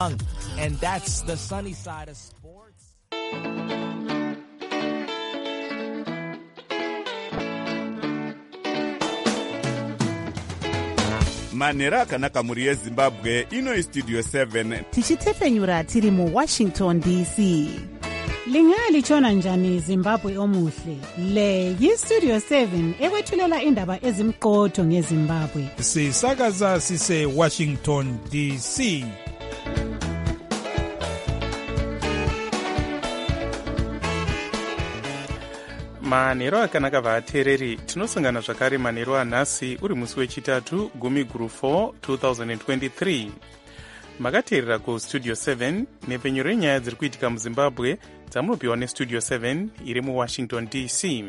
And that's the sunny side of sports. manhero akanaka mhuri yezimbabwe. Ino istudio 7 tichitefenyura tiri muwashington dc. Lingalitshona njani Zimbabwe omuhle? Le yistudio 7 ekwethulela indaba ezimqotho ngeZimbabwe. Sisakaza sise Washington DC. manhero akanaka vateereri, tinosangana zvakare manhero anhasi uri musi wechitatu gumi guru 4 2023. makateerera kustudio 7 nepfenyuro renyaya dziri kuitika muzimbabwe dzamunopiwa nestudio 7 iri muwashington dc.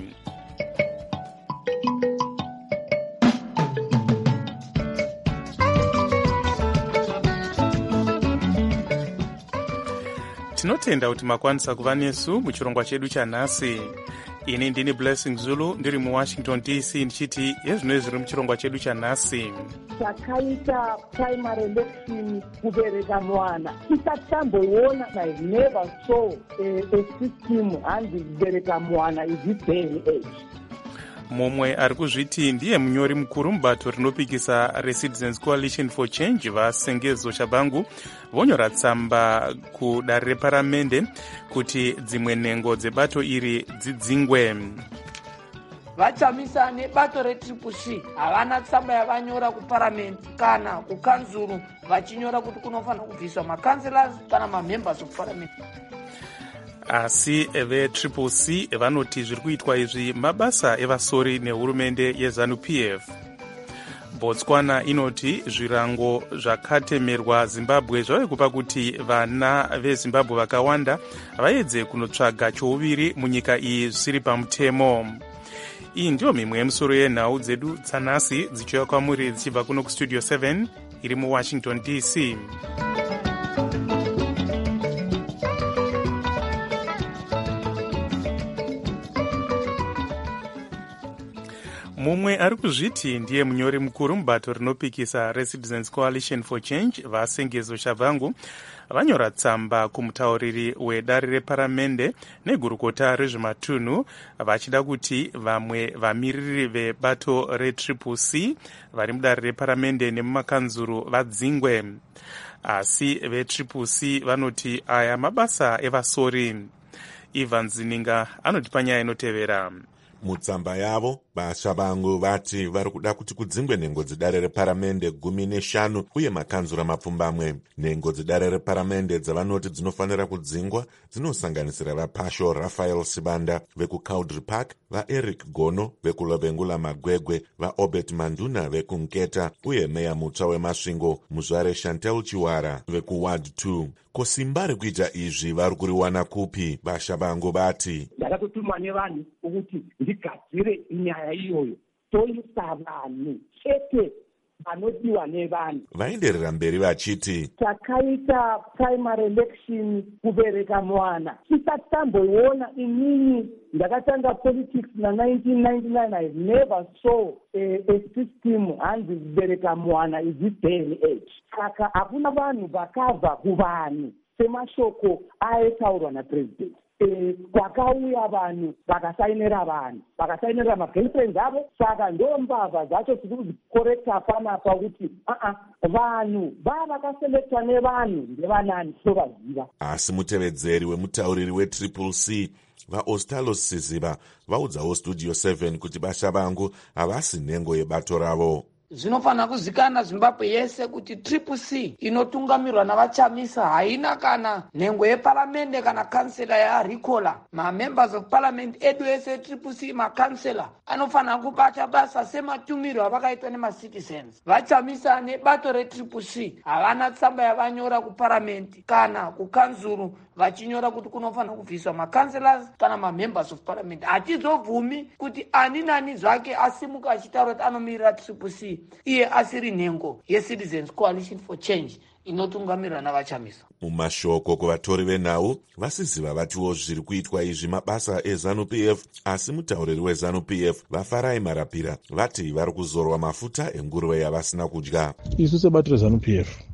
tinotenda kuti makwanisa kuva nesu muchirongwa chedu chanhasi. ini ndini Blessing Zulu ndiri muwashington dc ndichiti yezvinoi zviri muchirongwa chedu chanhasi. Chakaita primary election kubereka mwana tisati tamboiona. I never saw a system hanzi kubereka mwana is this day and age. mumwe ari kuzviti ndiye munyori mukuru mubato rinopikisa reCitizens Coalition for Change vasengezo Shabangu vonyora tsamba kudare reparamende kuti dzimwe nhengo dzebato iri dzidzingwe. vachamisa nebato reTCC havana tsamba yavanyora kuparamende kana kukanzuru vachinyora kuti kunofanira kubviswa makanselas kana mamembers of parliament. asi veTCC vanoti zviri kuitwa izvi mabasa evasori nehurumende yeZANU-PF. Botswana inoti zvirango zvakatemerwa Zimbabwe zvave kupa kuti vana veZimbabwe vakawanda vaedze kunotsvaga chouviri munyika iyi zvisiri pamutemo. iyi ndiyo mimwe yemusoro yenhau dzedu dzanhasi dzichiuya kwamuri dzichibva kuno kustudio 7 iri muwashington dc. mumwe ari kuzviti ndiye munyori mukuru mubato rinopikisa reCitizens Coalition for Change vasengezo Shabangu vanyora tsamba kumutauriri wedare reparamende negurukota rezvematunhu vachida kuti vamwe vamiriri vebato reTCC vari mudare reparamende nemumakanzuru vadzingwe. asi veTCC vanoti aya mabasa evasori. Ivan Zininga anoti panyaya inotevera. mutsamba yavo vaShabangu vati vari kuda kuti kudzingwe nhengo dzedare reparamende 15 uye makanzura mapfumbamwe. nhengo dzedare reparamende dzavanoti dzinofanira kudzingwa dzinosanganisira vaPasho Raphael Sibanda vekuCaudry Park, vaEric Gono vekulovengula Magwegwe, vaObert Manduna vekuNketa uye meya mutsva weMasvingo Muzvare Chantel Chiwara vekuWard 2. kosimba rekuita izvi vari kuriwana kupi? vaShabangu vati ndakatotumwa nevanhu ukuthi ndigadzire inyaya iyoyo toisa vanhu chete vanodiwa nevanhu. vaenderera mberi vachiti takaita primary election kubereka mwana tisati tamboiona. inini ndakatanga politics na1999. I never saw a system hanzi kubereka mwana is this day and age. saka hakuna vanhu vakabva kuvanhu semashoko aitaurwa napresident. kwakauya vanhu vakasainira vanhu vakasainira magirlfriends avo. saka ndo mbavha dzacho tiri kuzikorekta panapa kuti vanhu vakaselekta nevanhu ndevanani tovaziva. asi mutevedzeri wemutauriri weTCC vaOstalos Siziva vaudzawo studio 7 kuti vaShabangu havasi nhengo yebato ravo. zvinofanira kuzikana Zimbabwe yese kuti TCC inotungamirwa navachamisa haina kana nhengo yeparamende kana kansela yaRikola. mamembers of parliament edu ese TCC makansela anofanira kubata basa sematumiro avakaitwa nemacitizens. vachamisa nebato reTCC havana tsamba yavanyora kuparamende kana kukanzuru vachinyora kuti kunofanira kubviswa makanselas kana mamembers of parliament. hatizobvumi kuti ani nani zvake asimuka achitaura kuti anomirira TCC iye asiri nhengo yeCitizens Coalition for Change inotungamirwa navachamisa. mumashoko kuvatori venhau vaSiziva vatiwo zviri kuitwa izvi mabasa eZANU-PF. asi mutauriri weZANU-PF vaFarai Marapira vati vari kuzorwa mafuta enguruve yavasina kudya. isu sebato reZANU-PF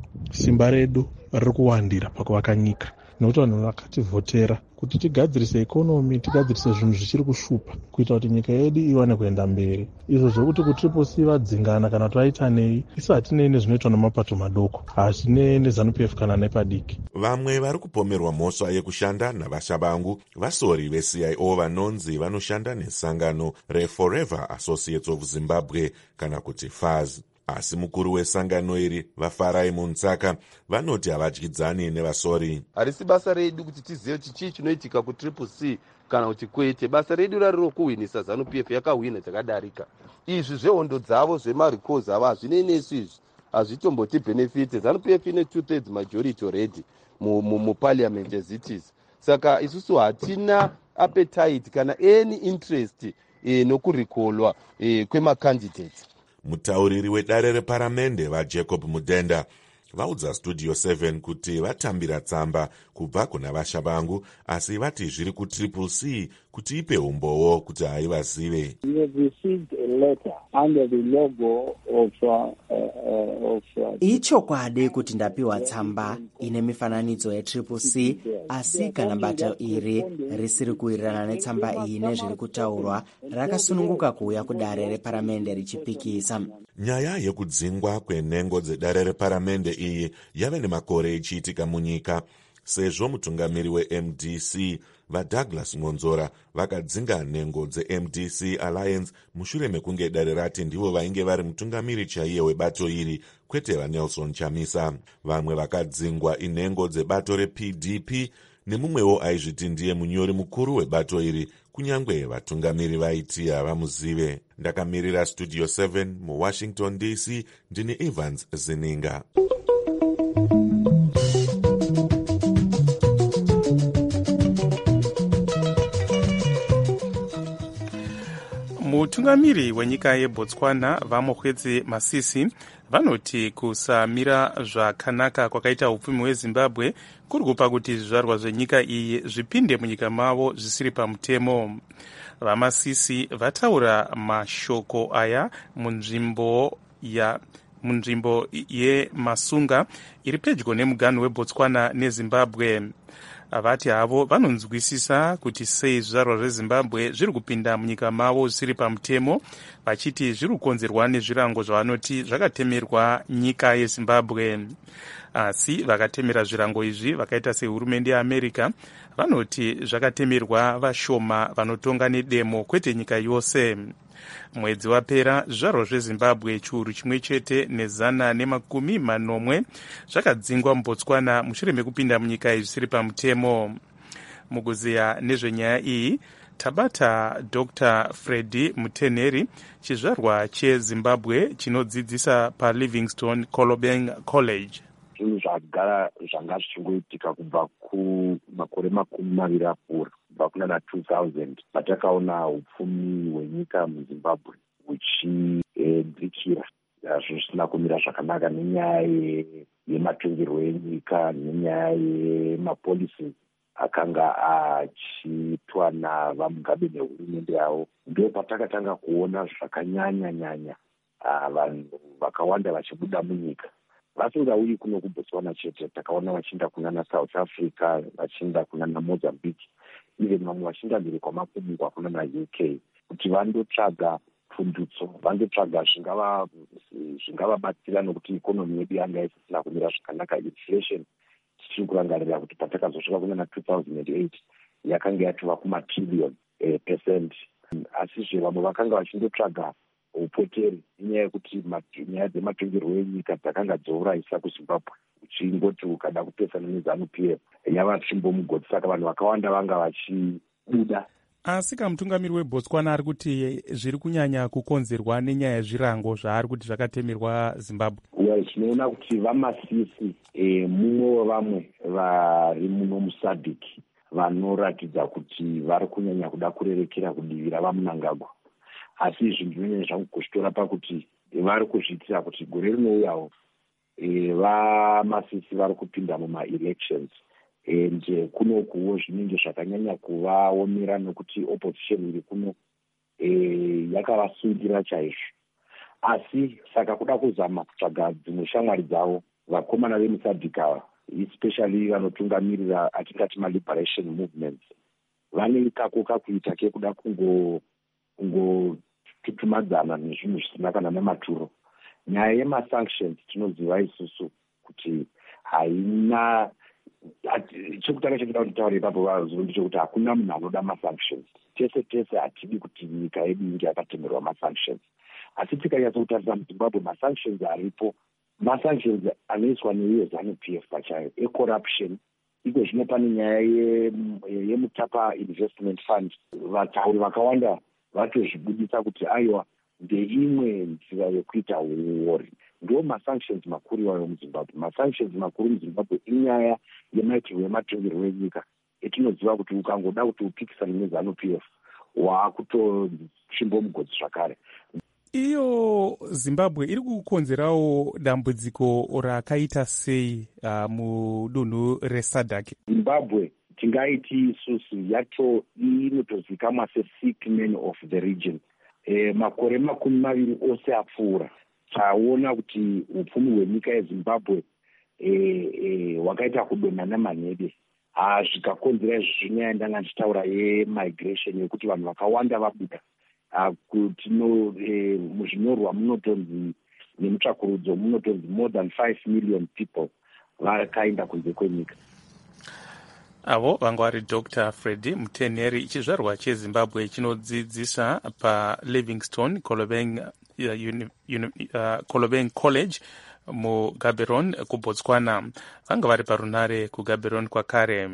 simba redu riri kuwandira pakuvaka nyika, nekuti vanhu vakativhotera kuti tigadzirise ikonomi, tigadzirise zvinhu zvichiri kushupa kuita kuti nyika yedu iwane kuenda mberi. Izvo zvokuti kutriple C vadzingana kana kuti vaita nei, isu hatinei nezvinoitwa nemapato madoko, hatinei neZANU-PF kana nepadiki. Vamwe vari kupomerwa mhosva yekushanda navashabangu vasori veCIO vanonzi vanoshanda nesangano reForever Associates of Zimbabwe kana kuti FAZ. Asi mukuru wesangano iri vaFarai Muntsaka vanoti havadyidzani nevasori. Harisi basa redu kuti tizive kuti chii chinoitika kutriple C kana kuti kwete. Basa redu rariro kuhwinisa ZANU-PF yakahwina chakadarika. Izvi zvehondo dzavo zvemarikozi ava hazvinei nesu izvi. Hazvitomboti benefit. ZANU-PF ine 2/3 majority already muparliament as it is. Saka isusu hatina appetite kana any interest nokurikolwa kwemacandidates. Mutauriri wedare reparamende vaJacob Mudenda vaudza Studio 7 kuti vatambira tsamba kubva kuna vashabangu, asi vati zviri kutriple C kuti ipe umbowo kuti haivazive. Ichokwadi kuti ndapiwa tsamba ine mifananidzo yetriple C, asi kana bata iri risiri kuwirirana netsamba iyi nezviri kutaurwa, rakasununguka kuuya kudare reparamende richipikisa. Nyaya yekudzingwa kwenhengo dzedare reparamende iyi yave nemakore ichiitika munyika, sezvo mutungamiri weMDC vaDouglas Ngonzora vakadzinga nhengo dzeMDC Alliance mushure mekunge dare rati ndivo vainge vari mutungamiri chaiye webato iri, kwete vaNelson Chamisa. Vamwe vakadzingwa inhengo dzebato rePDP nemumwewo aizviti ndiye munyori mukuru webato iri, kunyangwe vatungamiri vaiti havamuzive. Ndakamirira Studio 7 muWashington DC, ndini Evans Zininga. Mutungamiri wenyika yeBotswana Vamokwedzi Masisi vanoti kusamira zvakanaka kwakaita upfumi hweZimbabwe kuri kupa kuti zvizvarwa zvenyika iyi zvipinde munyika mavo zvisiri pamutemo. VaMasisi vataura mashoko aya munzvimbo yeMasunga iri pedyo nemuganhu weBotswana neZimbabwe. Vati havo vanonzwisisa kuti sei zvizvarwa zveZimbabwe zviri kupinda munyika mavo zvisiri pamutemo, vachiti zviri kukonzerwa nezvirango zvavanoti zvakatemerwa nyika yeZimbabwe. Asi vakatemera zvirango izvi vakaita sehurumende yeAmerica vanoti zvakatemerwa vashoma vanotonga nedemo, kwete nyika yose. Mwedzi wapera zvizvarwa zveZimbabwe chiuru chimwe chete ne140 zvakadzingwa muBotswana mushure mekupinda munyika zvisiri pamutemo. Mukuziya nezvenyaya iyi tabata Dr. Freddy Muteneri, chizvarwa cheZimbabwe chinodzidzisa paLivingstone Colobeng College. Zvinhu zvagara zvanga zvichingoitika kubva kumakore 20 apfuura, kubva kuna 2000 patakaona upfumi hwenyika muZimbabwe huchidzikira, zvisina kumira zvakanaka nenyaya yematongerwo enyika, nenyaya yemapolisi akanga achiitwa navaMugabe nehurumende yavo. Ndo patakatanga kuona zvakanyanya vanhu vakawanda vachibuda munyika. Vasingauyi kuno kuBotswana chete, takaona vachienda kuna South Africa, vachienda kuna Mozambique, even vamwe vachienda mberi kwamakumi kuna UK, kuti vandotsvaga pfundutso, vandotsvaga zvingavabatsira nokuti ikonomi yedu yanga isisina kumira zvakanaka. Inflation tichiri kurangarira kuti patakazosvika kuna 2008 yakanga yatova kumatrillion percent. Asizve vamwe vakanga vachindotsvaga upoteri inyaya yekuti nyaya dzematongerwo enyika dzakanga dzourayisa kuZimbabwe, uchingoti ukada kupesana neZANU-PF yava tsvimbomugodzi, saka vanhu vakawanda vanga vachibuda. Asi kamutungamiri weBotswana ari kuti zviri kunyanya kukonzerwa nenyaya yezvirango zvaari kuti zvakatemerwa Zimbabwe. Tinoona kuti vaMasisi mumwe wevamwe vari muno muSADC vanoratidza kuti vari kunyanya kuda kurerekera kudivira vaMnangagwa. Asi izvi ndinonyanya zvangu kuzvitora pakuti vari kuzviitira kuti gore rinouyawo vaMasisi vari kupinda mumaelections, and kunokuwo zvinenge zvakanyanya kuvaomera nokuti opposition iri kuno yakavasungira chaizvo. Asi saka kuda kuzama kutsvaga dzimwe shamwari dzavo vakomana vemusadhika especially vanotungamirira atingati maliberation movements vane ikako kakuita kekuda kungotutumadzana nezvinhu zvisina kana nematuro. Nyaya yemasanctions tinoziva isusu kuti haina, chekutanga chekuda kuti taure ipapo vazuva ndechekuti hakuna munhu anoda masanctions. Tese hatidi kuti nyika yedu inge yakatengerwa masanctions. Asi tikanyatsokutarisa muZimbabwe masanctions aripo, masanctions anoiswa neUZANU-PF pachayo ecorruption. Iko zvino pane nyaya yemutapa investment fund. Vatauri vakawanda vatozvibudisa kuti aiwa ndeimwe nzira yekuita uori. Ndiwo masanctions makuru iwayo muZimbabwe. Masanctions makuru muZimbabwe inyaya yemaitirwo ematongerwo enyika etinoziva kuti ukangoda kuti upikisane neZANU-PF waakutochimbo mugodzi zvakare. Iyo Zimbabwe iri kukonzerawo dambudziko rakaita sei mudunhu reSADC? Zimbabwe tingaiti isusu yacho inotozikamwa se-sick man of the region. Makore 20 ose apfuura taona kuti upfumi hwenyika yeZimbabwe hwakaita kudonha nemanhede. Zvikakonzera izvi zvinyaya ndanga ndichitaura yemigration yekuti vanhu vakawanda vabuda. Kuti muzvinyorwa munotonzi nemutsvakurudzo munotonzi more than 5 million people vakaenda kunze kwenyika. Avo vanga vari Dr. Freddy Mutenheri, chizvarwa cheZimbabwe chinodzidzisa paLivingstone Colobeng College muGaborone kuBotswana. Vanga vari parunare kuGaborone kwakare.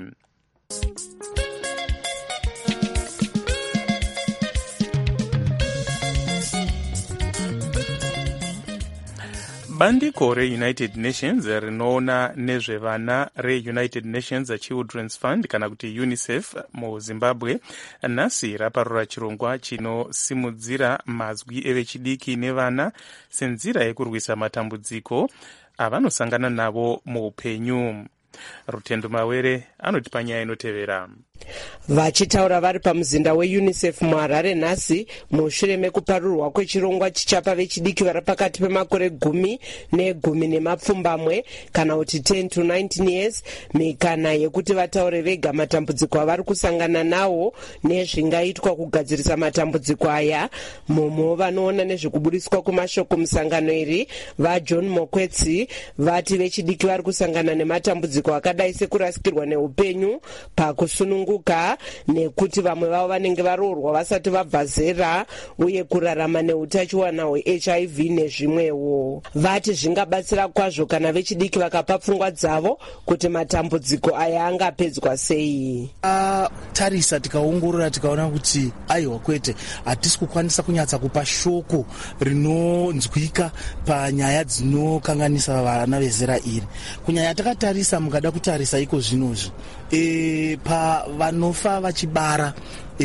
Bandiko reUnited Nations rinoona nezvevana reUnited Nations Children's Fund kana kuti UNICEF muZimbabwe nhasi raparura chirongwa chinosimudzira mazwi evechidiki nevana senzira yekurwisa matambudziko avanosangana navo muupenyu. Rutendo Mawere anotipa nyaya inotevera. Vachitaura vari pamuzinda weUNICEF muHarare nhasi mushure mekuparurwa kwechirongwa chichapa vechidiki vari pakati pemakore 10 ne10 nemapfumbamwe kana kuti 10 to 19 years mikana yekuti vataure vega matambudziko avari kusangana nawo nezvingaitwa kugadzirisa matambudziko aya. Momo vanoona nezvekubudiswa kwemashoko musangano iri vaJohn Mokwetsi vati vechidiki vari kusangana nematambudziko akadai sekurasikirwa neupenyu pakusununguka nekuti vamwe vavo vanenge varoorwa vasati vabva zera uye kurarama neutachiwana hweHIV nezvimwewo. Vati zvingabatsira kwazvo kana vechidiki vakapa pfungwa dzavo kuti matambudziko aya angapedzwa sei. Tarisa tikaongorora tikaona kuti aiwa kwete hatisi kukwanisa kunyatsa kupa shoko rinonzwika panyaya dzinokanganisa vana vezera iri. Kunyanya takatarisa mukada kutarisa iko zvinozvi pavanofa vachibara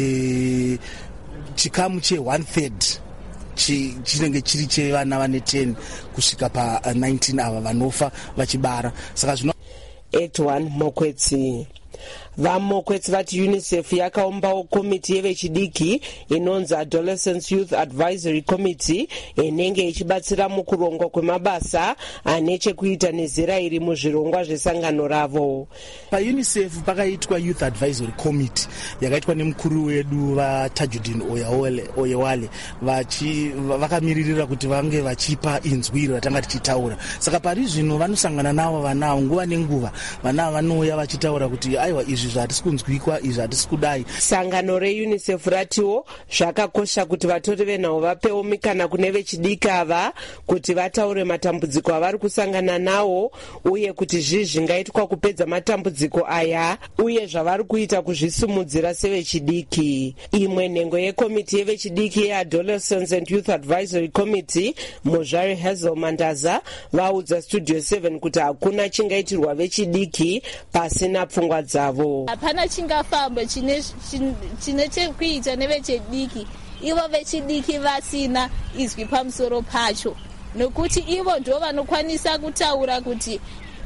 chikamu che1/3 chinenge chiri chevana vane 10 kusvika pa19 ava vanofa vachibara. Saka zvino Etwan Mokwetsi vaMokwetsi vati UNICEF yakaumbawo komiti yevechidiki inonzi Adolescent Youth Advisory Committee inenge ichibatsira mukurongwa kwemabasa ane chekuita nezera iri muzvirongwa zvesangano ravo. PaUNICEF pakaitwa Youth Advisory Committee yakaitwa nemukuru wedu vaTajuddin Oyewale vakamiririra kuti vange vachipa inzwi ratanga tichitaura. Saka pari zvino vanosangana navo vana nguva nenguva. Vana vanouya vachitaura kuti aiwa izvi zvatisi kunzwikwa izvi hatisi kudai. Sangano reUNICEF ratiwo zvakakosha kuti vatori venhau vapewo mikana kune vechidiki ava kuti vataure matambudziko avari kusangana nawo uye kuti zvingaitwa kupedza matambudziko aya uye zvavari kuita kuzvisumudzira sevechidiki. Imwe nhengo yekomiti yevechidiki yeAdolescents and Youth Advisory Committee Mozhari Hazel Mandaza vaudza Studio 7 kuti hakuna chingaitirwa vechidiki pasina pfungwa dzavo. Hapana chingafamba chine chekuita nevechidiki. Ivo vechidiki vasina izwi pamusoro pacho, nokuti ivo ndo vanokwanisa kutaura kuti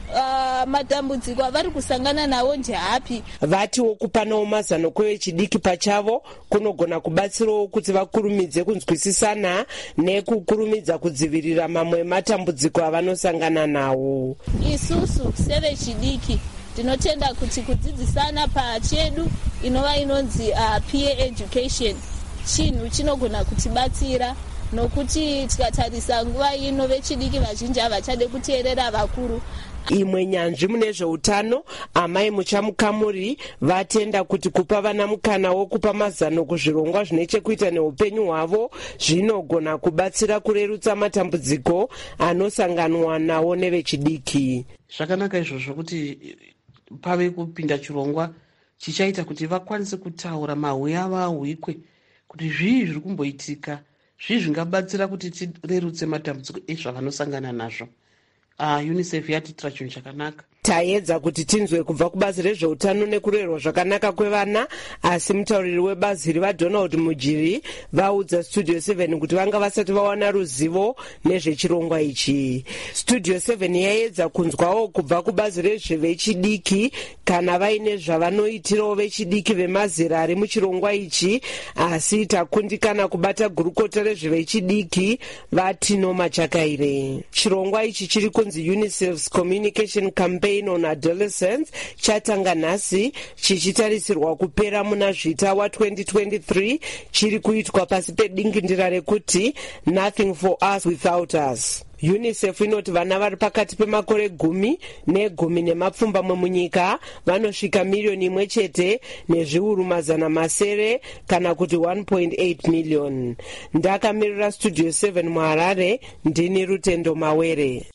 matambudziko avari kusangana nawo ndeapi. Vatiwo kupanawo mazano kwevechidiki pachavo kunogona kubatsirawo kuti vakurumidze kunzwisisana nekukurumidza kudzivirira mamwe matambudziko avanosangana nawo. Isusu sevechidiki tinotenda kuti kudzidzisana pachedu inova inonzi peer education chinhu chinogona kutibatsira, nokuti tikatarisa nguva ino vechidiki vazhinji havachade kuteerera vakuru. Imwe nyanzvi mune zveutano amai muchamukamuri vatenda kuti kupa vana mukana wokupa mazano kuzvirongwa zvine chekuita neupenyu hwavo zvinogona kubatsira kurerutsa matambudziko anosanganwa nawo nevechidiki. Zvakanaka izvozvo kuti pave kupinda chirongwa chichaita kuti vakwanise kutaura mahwe avo ahwikwe kuti zvii zviri kumboitika, zvii zvingabatsira kuti tirerutse matambudziko ezvavanosangana nazvo. UNICEF yatitira chinhu chakanaka. Taedza kuti tinzwe kubva kubazi rezveutano nekurerwa zvakanaka kwevana, asi mutauriri webazi iri vaDonald Mujiri vaudza Studio 7 kuti vanga vasati vawana ruzivo nezvechirongwa ichi. Studio 7 yaedza kunzwawo kubva kubazi rezvevechidiki kana vaine zvavanoitirawo vechidiki vemazera ari muchirongwa ichi, asi takundikana kubata gurukota rezvevechidiki vaTino Machakaire. Chirongwa ichi chiri kunzi UNICEF's Communication Campaign on Adolescence chatanga nhasi chichitarisirwa kupera muna Zvita wa2023, chiri kuitwa pasi pedingindira rekuti Nothing for us without us. UNICEF inoti vana vari pakati pemakore 10 ne10 munyika vanosvika miliyoni 1 nezviuru 700 kana kuti 1.8 million. Ndakamirira Studio 7 muHarare, ndini Rutendo Mawere.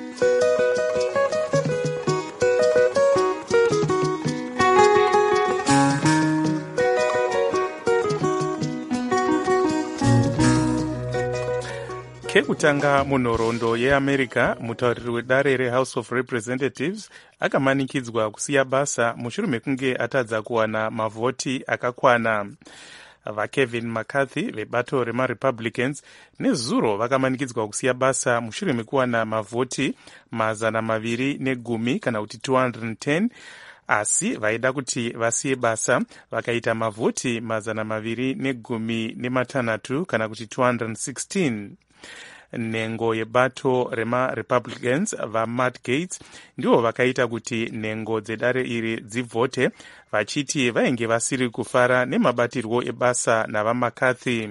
Kekutanga munhoroondo yeAmerica, mutauriri wedare reHouse of Representatives akamanikidzwa kusiya basa mushure mekunge atadza kuwana mavhoti akakwana. VaKevin McCarthy vebato remaRepublicans nezuro vakamanikidzwa kusiya basa mushure mekuwana mavhoti 210 kana kuti 210, asi vaida kuti vasiye basa vakaita mavhoti 216 kana kuti 216. Nhengo yebato remaRepublicans vaMatt Gaetz ndivo vakaita kuti nhengo dzedare iri dzivhote, vachiti vainge vasiri kufara nemabatirwo ebasa navaMcCarthy.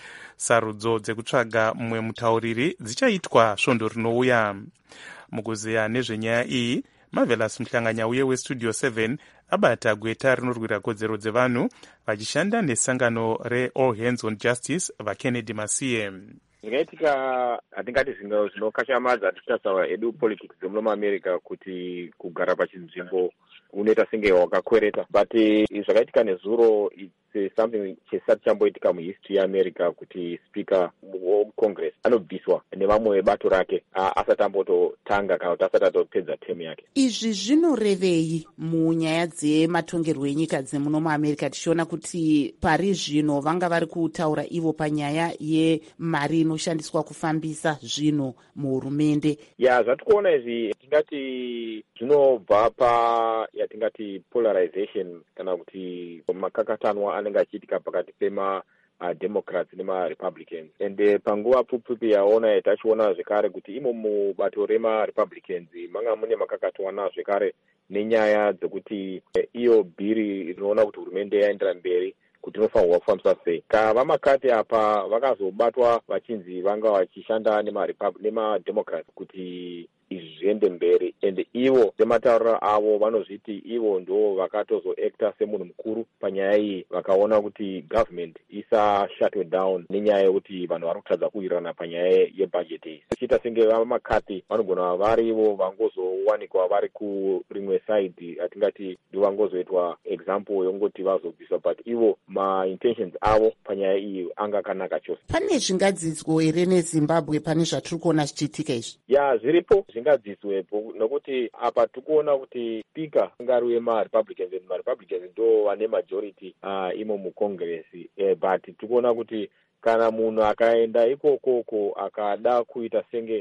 Sarudzo dzekutsvaga mumwe mutauriri dzichaitwa svondo rinouya. Mukuzeya nezvenyaya iyi, Marvelous Muhlanganyauye weStudio 7 abata gweta rinorwira kodzero dzevanhu vachishanda nesangano reAll Hands on Justice vaKennedy Masiye. Zvingaitika hatingati zvinokashamadza tichitasaura edu politics dzemuno muAmerica kuti kugara pachinzvimbo unoita senge wakakwereta, but zvakaitika nezuro it's something chisati chamboitika muhistory yeAmerica kuti speaker weCongress anobviswa nevamwe vebato rake asati ambototanga kana kuti asati atopedza term yake. Izvi zvinorevei munyaya dzematongerwo enyika dzemuno muAmerica, tichiona kuti pari zvino vanga vari kutaura ivo panyaya yemari inoshandiswa kufambisa zvinhu muhurumende? Zvatikuona izvi tingati zvinobva yatingati polarization kana kuti makakatanwa anenge achiitika pakati pemaDemocrats nemaRepublicans, and panguva pfupi yaona tachiona zvekare kuti imo mubato remaRepublicans manga mune makakatanwa zvekare nenyaya dzekuti iyo bhiri rinoona kuti hurumende yaendera mberi kuti inofanirwa kufambisa sei. VaMcCarthy apa vakazobatwa vachinzi vanga vachishanda nemaDemocrats kuti izvi zviende mberi, and ivo sematauriro avo vanozviti ivo ndo vakatozoacta semunhu mukuru panyaya iyi, vakaona kuti government isa shut down nenyaya yekuti vanhu vari kutadza kuwirirana panyaya yebudget iyi. Chiita senge vaMcCarthy vanogona varivo vangozowanikwa vari kurimwe side, atingati ndivangozoitwa example yongoti vazobviswa, but ivo ma-intentions avo panyaya iyi anga kanaka chose. Pane zvingadzidzwo here neZimbabwe pane zvatiri kuona zvichiitika izvi? Zviripo zvingadzidzwepo, nokuti apa tikuona kuti speaker ngari wemaRepublicans, and maRepublicans ndo vane majority imo muCongress, but tikuona kuti kana munhu akaenda ikokoko akada kuita senge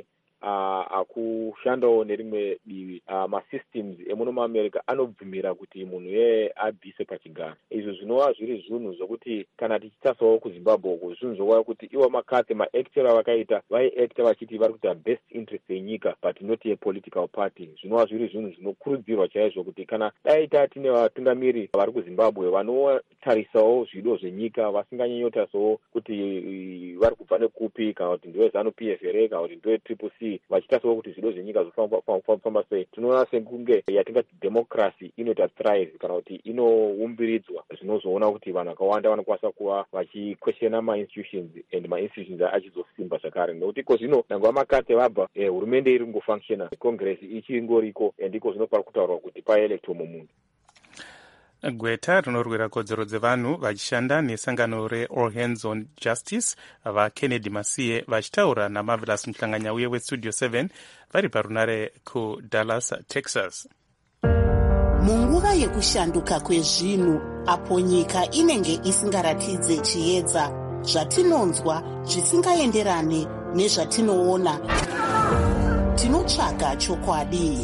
akushandawo nerimwe divi masystems emuno muamerica anobvumira kuti munhu yeye abvise pachigaro. Izvo zvinova zviri zvinhu zvokuti kana tichitasawo kuzimbabwe uko zvinhu zvokuva kuti ivo makati maactora vakaita vaiacta vachiti vari kuita best interest yenyika but not yepolitical party. Zvinova zviri zvinhu zvinokurudzirwa chaizvo kuti kana dai tine vatungamiri vari kuzimbabwe vanotarisawo zvido zvenyika vasinganyanyotarisawo kuti vari kubva nekupi kana kuti ndiwe ZANU-PF here kana kuti ndiwe Triple C vachitarisawo kuti zvido zvenyika zvofamba sei. Tinoona sekunge yatingati democracy inoita thrive kana kuti inoumbilidzwa zvinozoona kuti vanhu vakawanda vanokwanisa kuva vachiquestiona ma-institutions and ma-institutions achizosimba zvakare nekuti iko zvino nangwa makate vabva hurumende iri kungofunctiona congress ichingoriko and iko zvinofara kutaurwa kuti paelectwa mumunhu. Gweta rinorwira kodzero dzevanhu vachishanda nesangano reAll Hands on Justice vaKennedy Masiye vachitaura naMarvelous Muhlanganyauye weStudio 7 vari parunare kuDallas, Texas. Munguva yekushanduka kwezvinhu apo nyika inenge isingaratidze chiedza zvatinonzwa zvisingaenderane nezvatinoona, tinotsvaga chokwadi.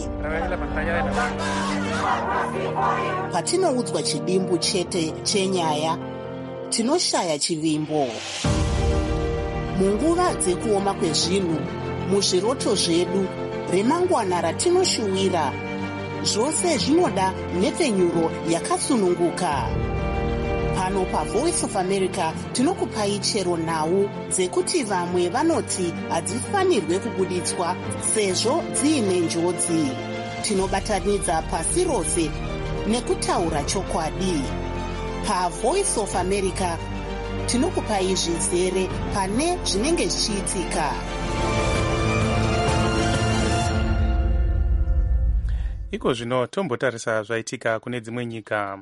Patinoudzwa chidimbu chete chenyaya, tinoshaya chivimbo. Munguva dzekuoma kwezvinhu, muzviroto zvedu, remangwana ratinoshuwira, zvose zvinoda nhepfenyuro yakasununguka. Pano paVoice of America tinokupai chero nhau dzekuti vamwe vanoti hadzifanirwe kubuditswa sezvo dziine njodzi. Tinobatanidza pasi rose nekutaura chokwadi. PaVoice of America tinokupai zvizere pane zvinenge zvichiitika. Iko zvino tombotarisa zvaitika kune dzimwe nyika.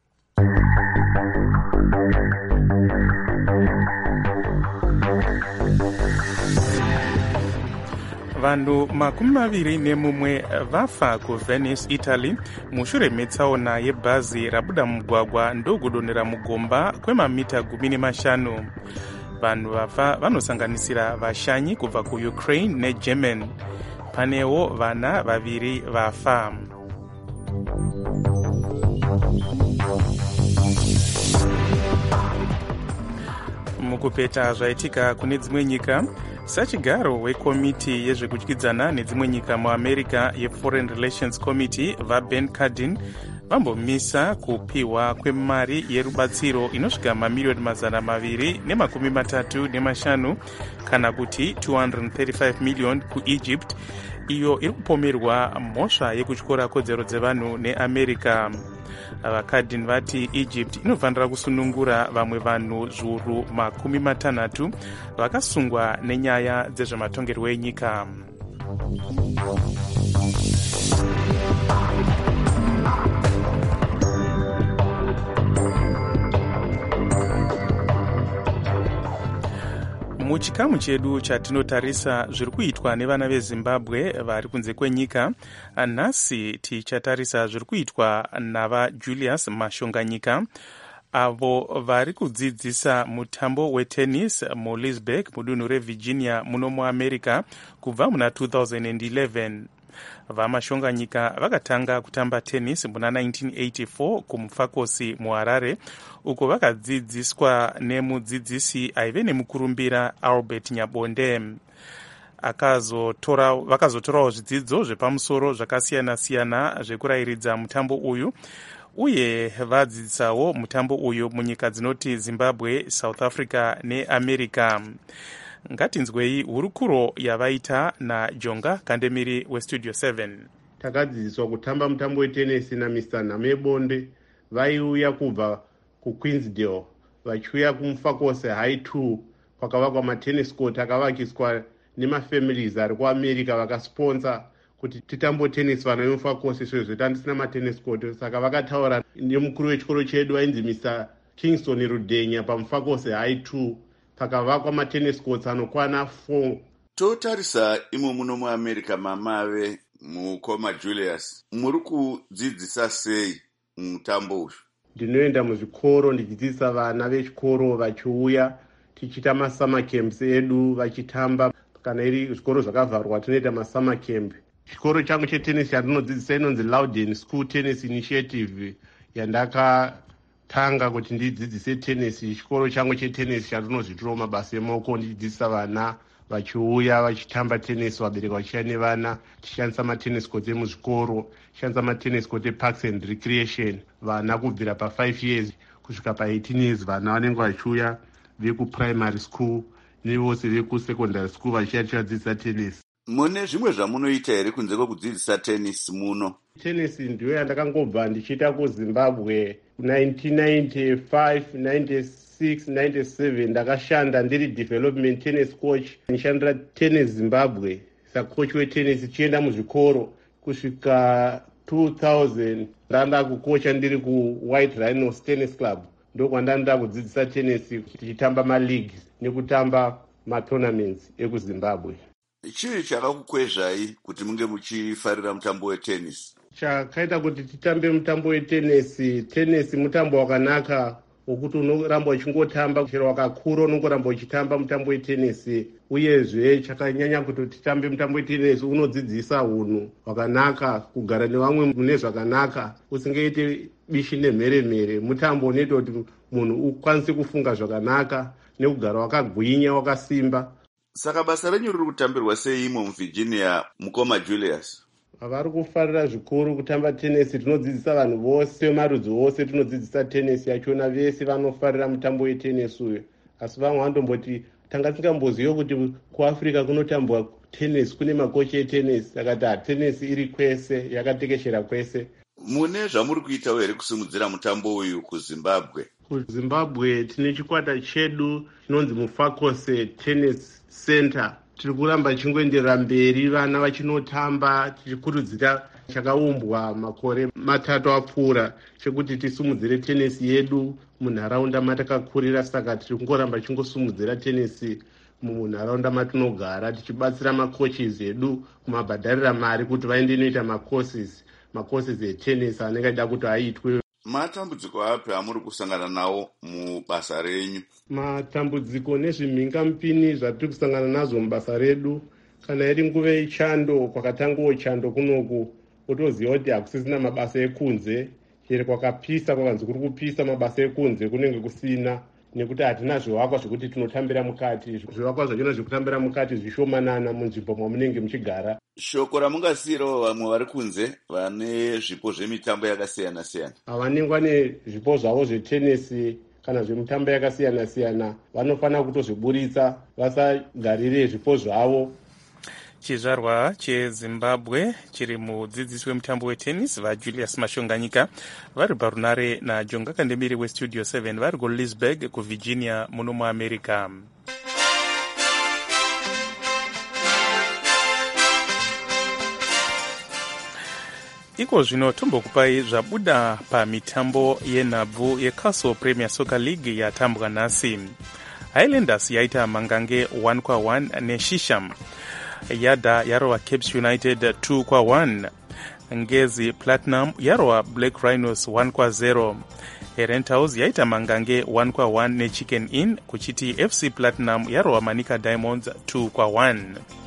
Vanhu 21 vafa kuVenice, Italy mushure metsaona yebhazi rabuda mugwagwa ndokudonhera mugomba kwemamita 15. Vanhu vafa vanosanganisira vashanyi kubva kuUkraine neGerman. Panewo vana 2 vafa. Mukupeta zvaitika kune dzimwe nyika, sachigaro wekomiti yezvekudyidzana nedzimwe nyika muAmerica yeForeign Relations Committee vaBen Cardin vambomisa kupiwa kwemari yerubatsiro inosvika mamiliyoni 235 kana kuti 235 million kuEgypt, iyo iri kupomerwa mhosva yekutyora kodzero dzevanhu neAmerica. VaCardin vati Egypt inofanira kusunungura vamwe vanhu zviuru 60 vakasungwa nenyaya dzezvematongerwo enyika. Muchikamu chedu chatinotarisa zviri kuitwa nevana veZimbabwe vari kunze kwenyika, nhasi tichatarisa zviri kuitwa navaJulius Mashonganyika avo vari kudzidzisa mutambo wetennis muLeesburg mudunhu reVirginia muno muAmerica kubva muna 2011. VaMashonganyika vakatanga kutamba tennis muna 1984 kumufakosi muHarare, uko vakadzidziswa nemudzidzisi aive nemukurumbira Albert Nyabonde. Vakazotorawo zvidzidzo zvepamusoro zvakasiyana-siyana zvekurayiridza mutambo uyu, uye vadzidzisawo mutambo uyu munyika dzinoti Zimbabwe, South Africa neAmerica. Ngatinzwei hurukuro yavaita naJonga Kandemiri weStudio 7. Takadzidziswa kutamba mutambo wetenesi naMr. Namebonde. Vaiuya kubva kuQueensdale vachiuya kumufakosi High 2 kwakavakwa matennis court akavakiswa nemafamilies ari kuAmerica vakasponsa kuti titambo tennis vana vemufakosi sezvo tandisina matennis court. Saka vakataura nemukuru wechikoro chedu ainzi Mr. Kingston Rudenya pamufakosi High 2 pakavakwa matennis courts anokwana 4. Totarisa imo muno muAmerica mamave mukoma Julius, muri kudzidzisa sei mutambo uyu? Ndinoenda muzvikoro ndichidzidzisa vana vechikoro vachiuya tichita masummer camps edu vachitamba. kana iri zvikoro zvakavharwa tinoita masummer camp. Chikoro changu chetenisi yandinodzidzisa inonzi Loudon School Tennis Initiative yandakatanga kuti ndidzidzise tenisi. Chikoro changu chetenisi chandinozvitirawo mabasa emaoko ndichidzidzisa vana vachiuya vachitamba tenisi, vabereki vachiuya nevana tichishandisa matennis court emuzvikoro, tichishandisa matennis court eparks and recreation. Vana kubvira pa5 years kusvika pa18 years vana vanenge vachiuya vekuprimary school nevose vekusecondary school vachiuya tichivadzidzisa tenisi. Mune zvimwe zvamunoita here kunze kwekudzidzisa tenisi muno? Tenisi ndiyo yandakangobva ndichiita kuZimbabwe 1995, 96, 97 ndakashanda ndiri development tennis coach. Ndishandira tennis Zimbabwe sacoach wetennis chienda muzvikoro kusvika 2000 ndanda kukocha ndiri kuWhite Rhinos Tennis Club. Ndokwandanda kudzidzisa tenisi tichitamba maleagues nekutamba matournaments ekuZimbabwe. Chii chakakukwezvai kuti munge muchifarira mutambo wetenisi? Chakaita kuti titambe mutambo wetenisi, tenisi mutambo wakanaka wokuti unoramba uchingotamba chero wakakura unongoramba uchitamba mutambo wetenisi. Uyezve chakanyanya kuti titambe mutambo wetenisi unodzidzisa unhu hwakanaka, kugara nevamwe mune zvakanaka, usingaiti bishi nemheremhere. Mutambo unoita kuti munhu ukwanise kufunga zvakanaka nekugara wakagwinya wakasimba. Saka basa renyu riri kutambirwa sei imo muVirginia, mukoma Julius? Vari kufarira zvikuru kutamba tenisi. Tinodzidzisa vanhu vose, marudzi ose tinodzidzisa tenisi yachona, vese vanofarira mutambo wetenisi uyu. Asi vamwe vandomboti tanga tisingamboziva kuti kuAfrica kunotambwa tenisi, kune makochi etenisi. Akati tenisi iri kwese, yakatekeshera kwese. Mune zvamuri kuitawo here kusimudzira mutambo uyu kuZimbabwe? KuZimbabwe tine chikwata chedu chinonzi Mufakose Tennis Center. Tiri kuramba chingoenderera mberi vana vachinotamba, tichikurudzira chakaumbwa makore 3 apfuura chekuti tisimudzire tenisi yedu munharaunda matakakurira. Saka tiri kungoramba chingosimudzira tenisi munharaunda matinogara, tichibatsira macoaches edu kumabhadharira mari kuti vaende inoita macourses etenisi anenge achida kuti aitwe. Matambudziko api amuri kusangana nawo mubasa renyu? Matambudziko nezvimhingamupini zvatiri kusangana nazvo mubasa redu, kana iri nguva yechando, kwakatangawo chando kunoku, utoziva kuti hakusisina mabasa ekunze. Chero kwakapisa, kwakanzi kuri kupisa, mabasa ekunze kunenge kusina, nekuti hatina zvivakwa zvekuti tinotambira mukati. Zvivakwa zvachona zvekutambira mukati zvishomanana munzvimbo mamunenge muchigara. Shoko ramungasiyirawo vamwe vari kunze vane zvipo zvemitambo yakasiyana-siyana? Vanenge vane zvipo zvavo zvetenisi kana zvemutambo yakasiyana-siyana vanofanira kutozviburitsa, vasagarire zvipo zvavo. Chizvarwa cheZimbabwe chiri mudzidzisi wemutambo wetennis vaJulius Mashonganyika vari parunare naJonga Kandemiri weStudio 7 vari kuLeesburg kuVirginia muno muAmerica. Iko zvino tombokupai zvabuda pamitambo yenhabvu yeCastle Premier Soccer League yatambwa nhasi. Highlanders yaita mangange 1-1 neShisham. Yada yarova Cape United 2-1. Ngezi Platinum yarova Black Rhinos 1-0. Herentals yaita mangange 1-1 neChicken Inn, kuchiti FC Platinum yarova Manica Diamonds 2-1.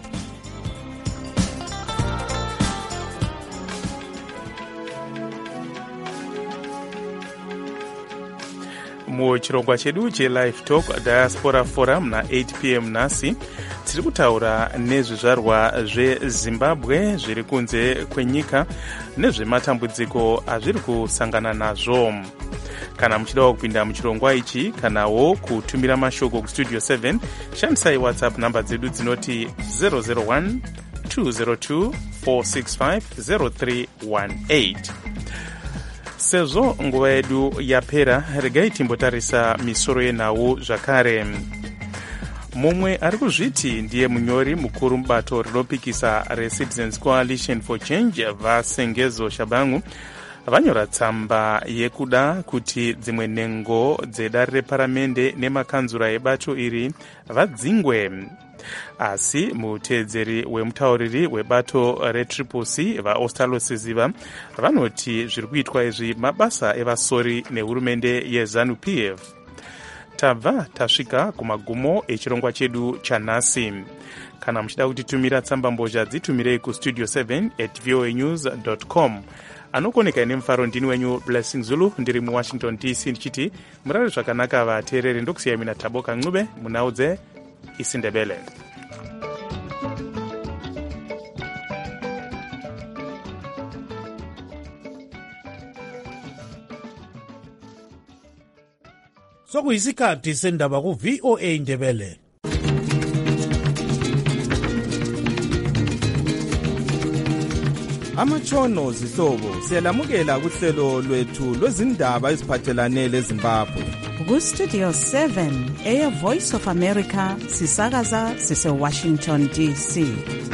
Muchirongwa chedu cheLive Talk Diaspora Forum na8 p.m. nhasi tiri kutaura nezvizvarwa zveZimbabwe zviri kunze kwenyika nezvematambudziko azviri kusangana nazvo. Kana muchidawo kupinda muchirongwa ichi kanawo kutumira mashoko kuStudio 7, shandisai WhatsApp namba dzedu dzinoti 001 202 465 0318. Sezvo nguva yedu yapera, regai timbotarisa misoro yenhau zvakare. Mumwe ari kuzviti ndiye munyori mukuru mubato rinopikisa reCitizens Coalition for Change vaSengezo Shabangu vanyora tsamba yekuda kuti dzimwe nhengo dzedare reparamende nemakanzura ebato iri vadzingwe. Asi muteedzeri wemutauriri webato reTCCC vaOstalo Siziva vanoti zviri kuitwa izvi mabasa evasori nehurumende yeZANU-PF. tabva tasvika kumagumo echirongwa chedu chanhasi. Kana muchida kutitumira tsamba mbozha dzitumirei kustudio 7@voanews.com. Anokoneka nemufaro ndini wenyu Blessing Zulu, ndiri muWashington DC ndichiti murare zvakanaka vateereri. Ndokusiyai mina Taboka Ncube munaudze isiNdebele. Sokuyisikhathi sendaba ku-VOA Ndebele. Amatshono zihlobo siyalamukela kuhlelo lwethu lwezindaba eziphathelane leZimbabwe. Ku-Studio 7 Air Voice of America sisakaza sise-Washington DC.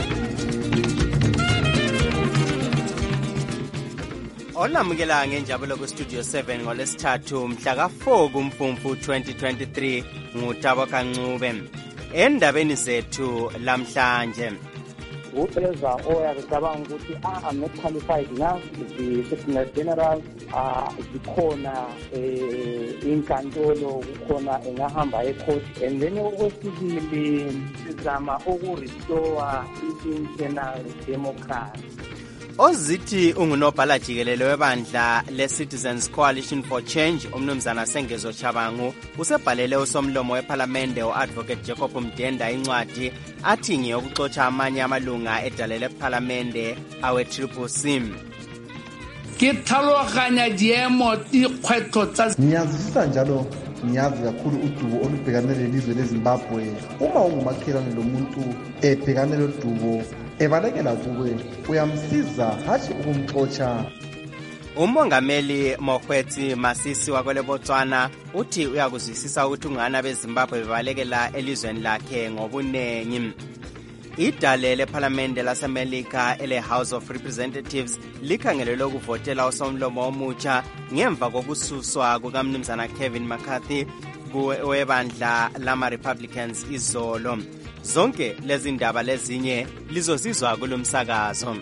Olamukela ngenjabulo ku-Studio 7 ngolesithathu mhla ka-4 kuMfumfu 2023 nguTaboka Ncube. Endabeni zethu lamhlanje, Ueza oya ngicabanga ukuthi I'm not qualified enough to be Secretary General. Zikhona inkantolo, kukhona engahamba ecourt, and then okwesibili sizama ukurestore i-internal democracy. ozithi ungunobhala jikelele webandla le-Citizens Coalition for Change umnumzana Sengezo Chabangu usebhalele usomlomo wePhalamende u-Advocate Jacob Mdenda incwadi athi ngiyokuxotsha amanye amalunga edale lePhalamende awe-CCC. Ke tlhaloganya diemo dikgwetlho tsa ngiyazisisa njalo ngiyazi kakhulu udubo olubhekane lelizwe leZimbabwe. Uma ungumakhelwane lomuntu ebhekane lodubo ebalekela kuwe uyamsiza hathi ukumxotsha. Umongameli Mokgweetsi Masisi wakwele Botswana uthi uyakuzwisisa ukuthi ungana beZimbabwe bebalekela elizweni lakhe ngobunengi. Idale lePhalamende laseMelika ele-House of Representatives likhangelelwe ukuvotela usomlomo omutsha ngemva kokususwa kukamnumzana Kevin McCarthy webandla lama-Republicans izolo. Zonke lezi ndaba lezinye lizozizwa kulomsakazo.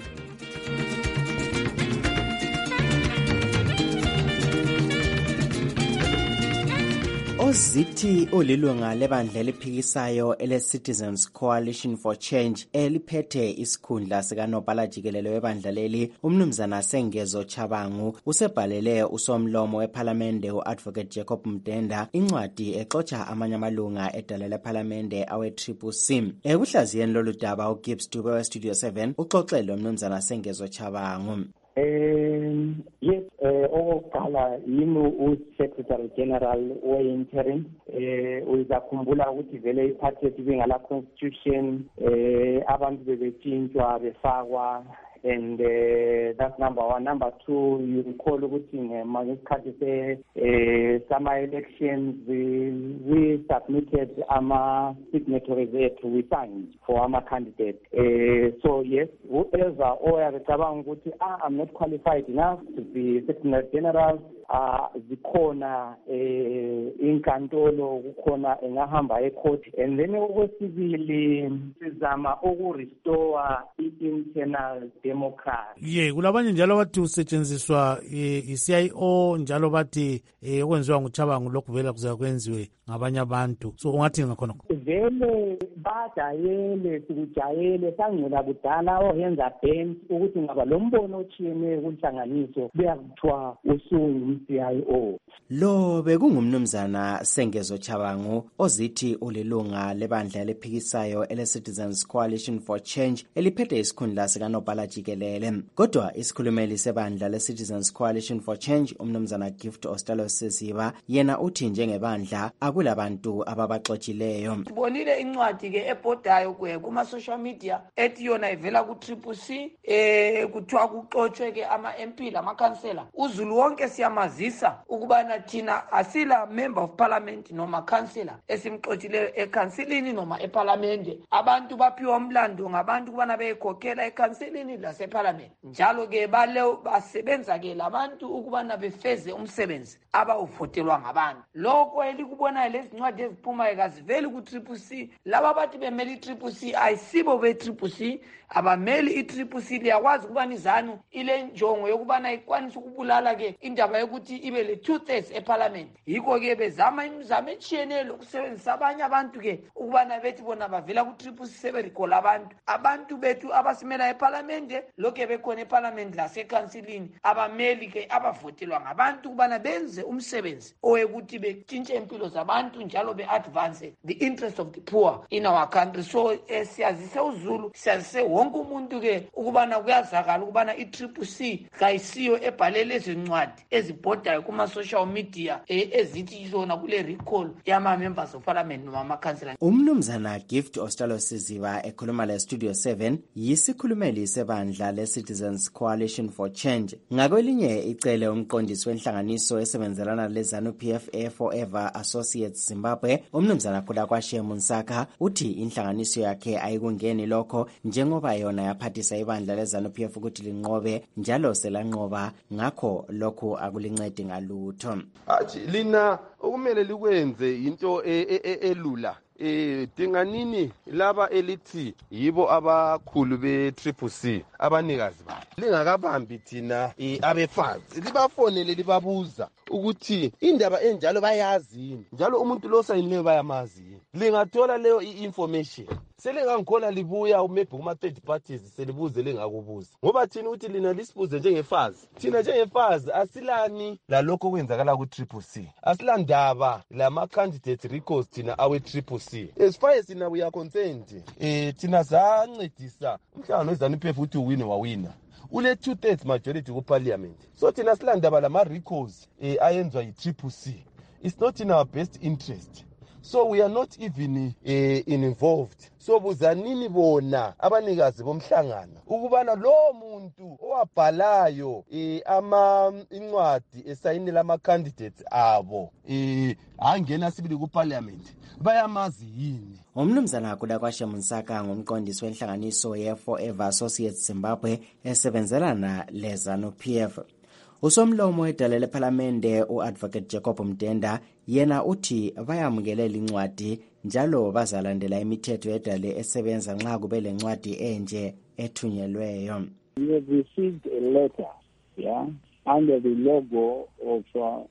Ozithi olilunga lebandla eliphikisayo ele-Citizens Coalition for Change eliphethe isikhundla sikanobhala jikelele webandla leli umnumzana Sengezo Chabangu usebhalele usomlomo wePhalamende u-Advocate Jacob Mdenda incwadi exotsha amanye amalunga edale lePhalamende awe-CCC. Ekuhlaziyeni lolu daba uGibbs Dube we-Studio 7 uxoxele umnumzana Sengezo Chabangu. Yes, okokuqala yimi uSecretary General we-interim. Uyakhumbula ukuthi vele iphathi yethu bengala constitution, abantu bebetshintshwa befakwa, and that's number one. Number two, you recall ukuthi ngesikhathi sama-elections we submitted ama-signatories ethu, we signed for ama-candidates. So yes, whoever ngicabanga ukuthi I'm not qualified enough to be Secretary General. Zikhona inkantolo, kukhona engahamba ecourt, and then okwesibili sizama ukurestore i-internal democracy. Kulabanye njalo bathi usetshenziswa i-CIO, njalo bathi okwenziwa nguChabangu lokhu vele kuza kwenziwe ngabanye abantu. So ungathi ngakhona vele bajayele sikujayele sangcela kudala oyenza band ukuthi ngaba lo mbono ochiyeneyo kunhlanganiso beyakuthiwa usungu-CIO. Lo bekungumnumzana Sengezo Chabangu ozithi ulilunga lebandla lephikisayo ele-Citizens Coalition for Change eliphethe isikhundla sikanobhala jikelele. Kodwa isikhulumeli sebandla le-Citizens Coalition for Change umnumzana Gift Ostalo Sesiba yena uthi njengebandla akulabantu ababaxotshileyo. Sibonile incwadi ke ebhodayo kuma social media ethi yona ivela ku-CCC kuthiwa kuxotshwe ke ama-MP lamakhansela. Uzulu wonke siyamazisa ukubana thina asila member of parliament noma councillor esimxotshileyo ekhansilini noma ePhalamende. Abantu baphiwa umlando ngabantu kubana beyekhokhela ekhansilini lasePhalamende. Njalo ke basebenza ke labantu ukubana befeze umsebenzi abawuvotelwa ngabantu. Lokho elikubona lezi ncwadi eziphumayo kaziveli ku-CCC. Laba bathi bemeli i-CCC ayisibo be-CCC, abameli i-CCC. Liyakwazi ukubana izanu ile njongo yokubana ikwanisa ukubulala ke indaba yokuthi ibe le 2/3 influence eparlament. Yikho-ke bezama imizamo etshiyeneyo ukusebenzisa abanye abantu-ke ukubana bethi bona bavela ku-triple C seberikola abantu bethu abasimela eparlamente lokhu bekhona eparlament lasekhansilini abameli-ke abavotelwa ngabantu ukubana benze umsebenzi owekuthi betshintshe impilo zabantu njalo be-advance the interest of the poor in our country. So siyazise uZulu, siyazise wonke umuntu-ke ukubana kuyazakala ukubana i-triple C kayisiyo ebhalele ezincwadi ezibhodayo kuma-social media ezithi zona kule recall yama-members of parliament noma amakhansela. Umnumzana Gift Ostalo Siziba ekhuluma le-Studio 7 yisikhulumeli sebandla le-Citizens Coalition for Change. Ngakwelinye icele umqondisi wenhlanganiso esebenzelana le-ZANU-PF Forever Associates Zimbabwe, umnumzana Khulakwashe Munsaka uthi inhlanganiso yakhe ayikungeni lokho njengoba yona yaphathisa ibandla le-ZANU-PF ukuthi linqobe njalo selanqoba, ngakho lokhu akulincedi ngalutho. Lina okumele likwenze into elula. Dinganini laba elithi yibo abakhulu be-Triple C abanikazi babo lingakabambi thina abefazi libafonele libabuza ukuthi indaba enjalo bayazini njalo umuntu lo sayinileyo bayamazi. Lingathola leyo information selingangikhona libuya maybe kuma-third parties selibuze lingakubuza ngoba thina ukuthi lina lisibuze njengefazi. Thina njengefazi asilani lalokho okwenzakala ku-Triple C, asilandaba lama-candidate records thina awe-Triple C. As far as thina we are concerned, thina zancedisa umhlangano we-ZANU-PF ukuthi uwine wawina ule 2/3 majority ku-parliament. So thina silandaba lama-records ayenzwa yi-Triple C. It's not in our best interest. So we are not even involved. So buzanini bona abanikazi bomhlangano ukubana lo muntu owabhalayo incwadi esayinela ama-candidates abo angena sibili ku-parliament bayamazi yini. Umnumzana Khulakwashe Munsaka ngumqondisi wenhlanganiso ye-Forever Associates Zimbabwe esebenzelana le-ZANU-PF. Usomlomo edale lephalamende u-Advocate Jacob Mdenda yena uthi bayamukelela incwadi njalo bazalandela imithetho edale esebenza nxa kube lencwadi enje ethunyelweyo. We have received a letter, under the logo of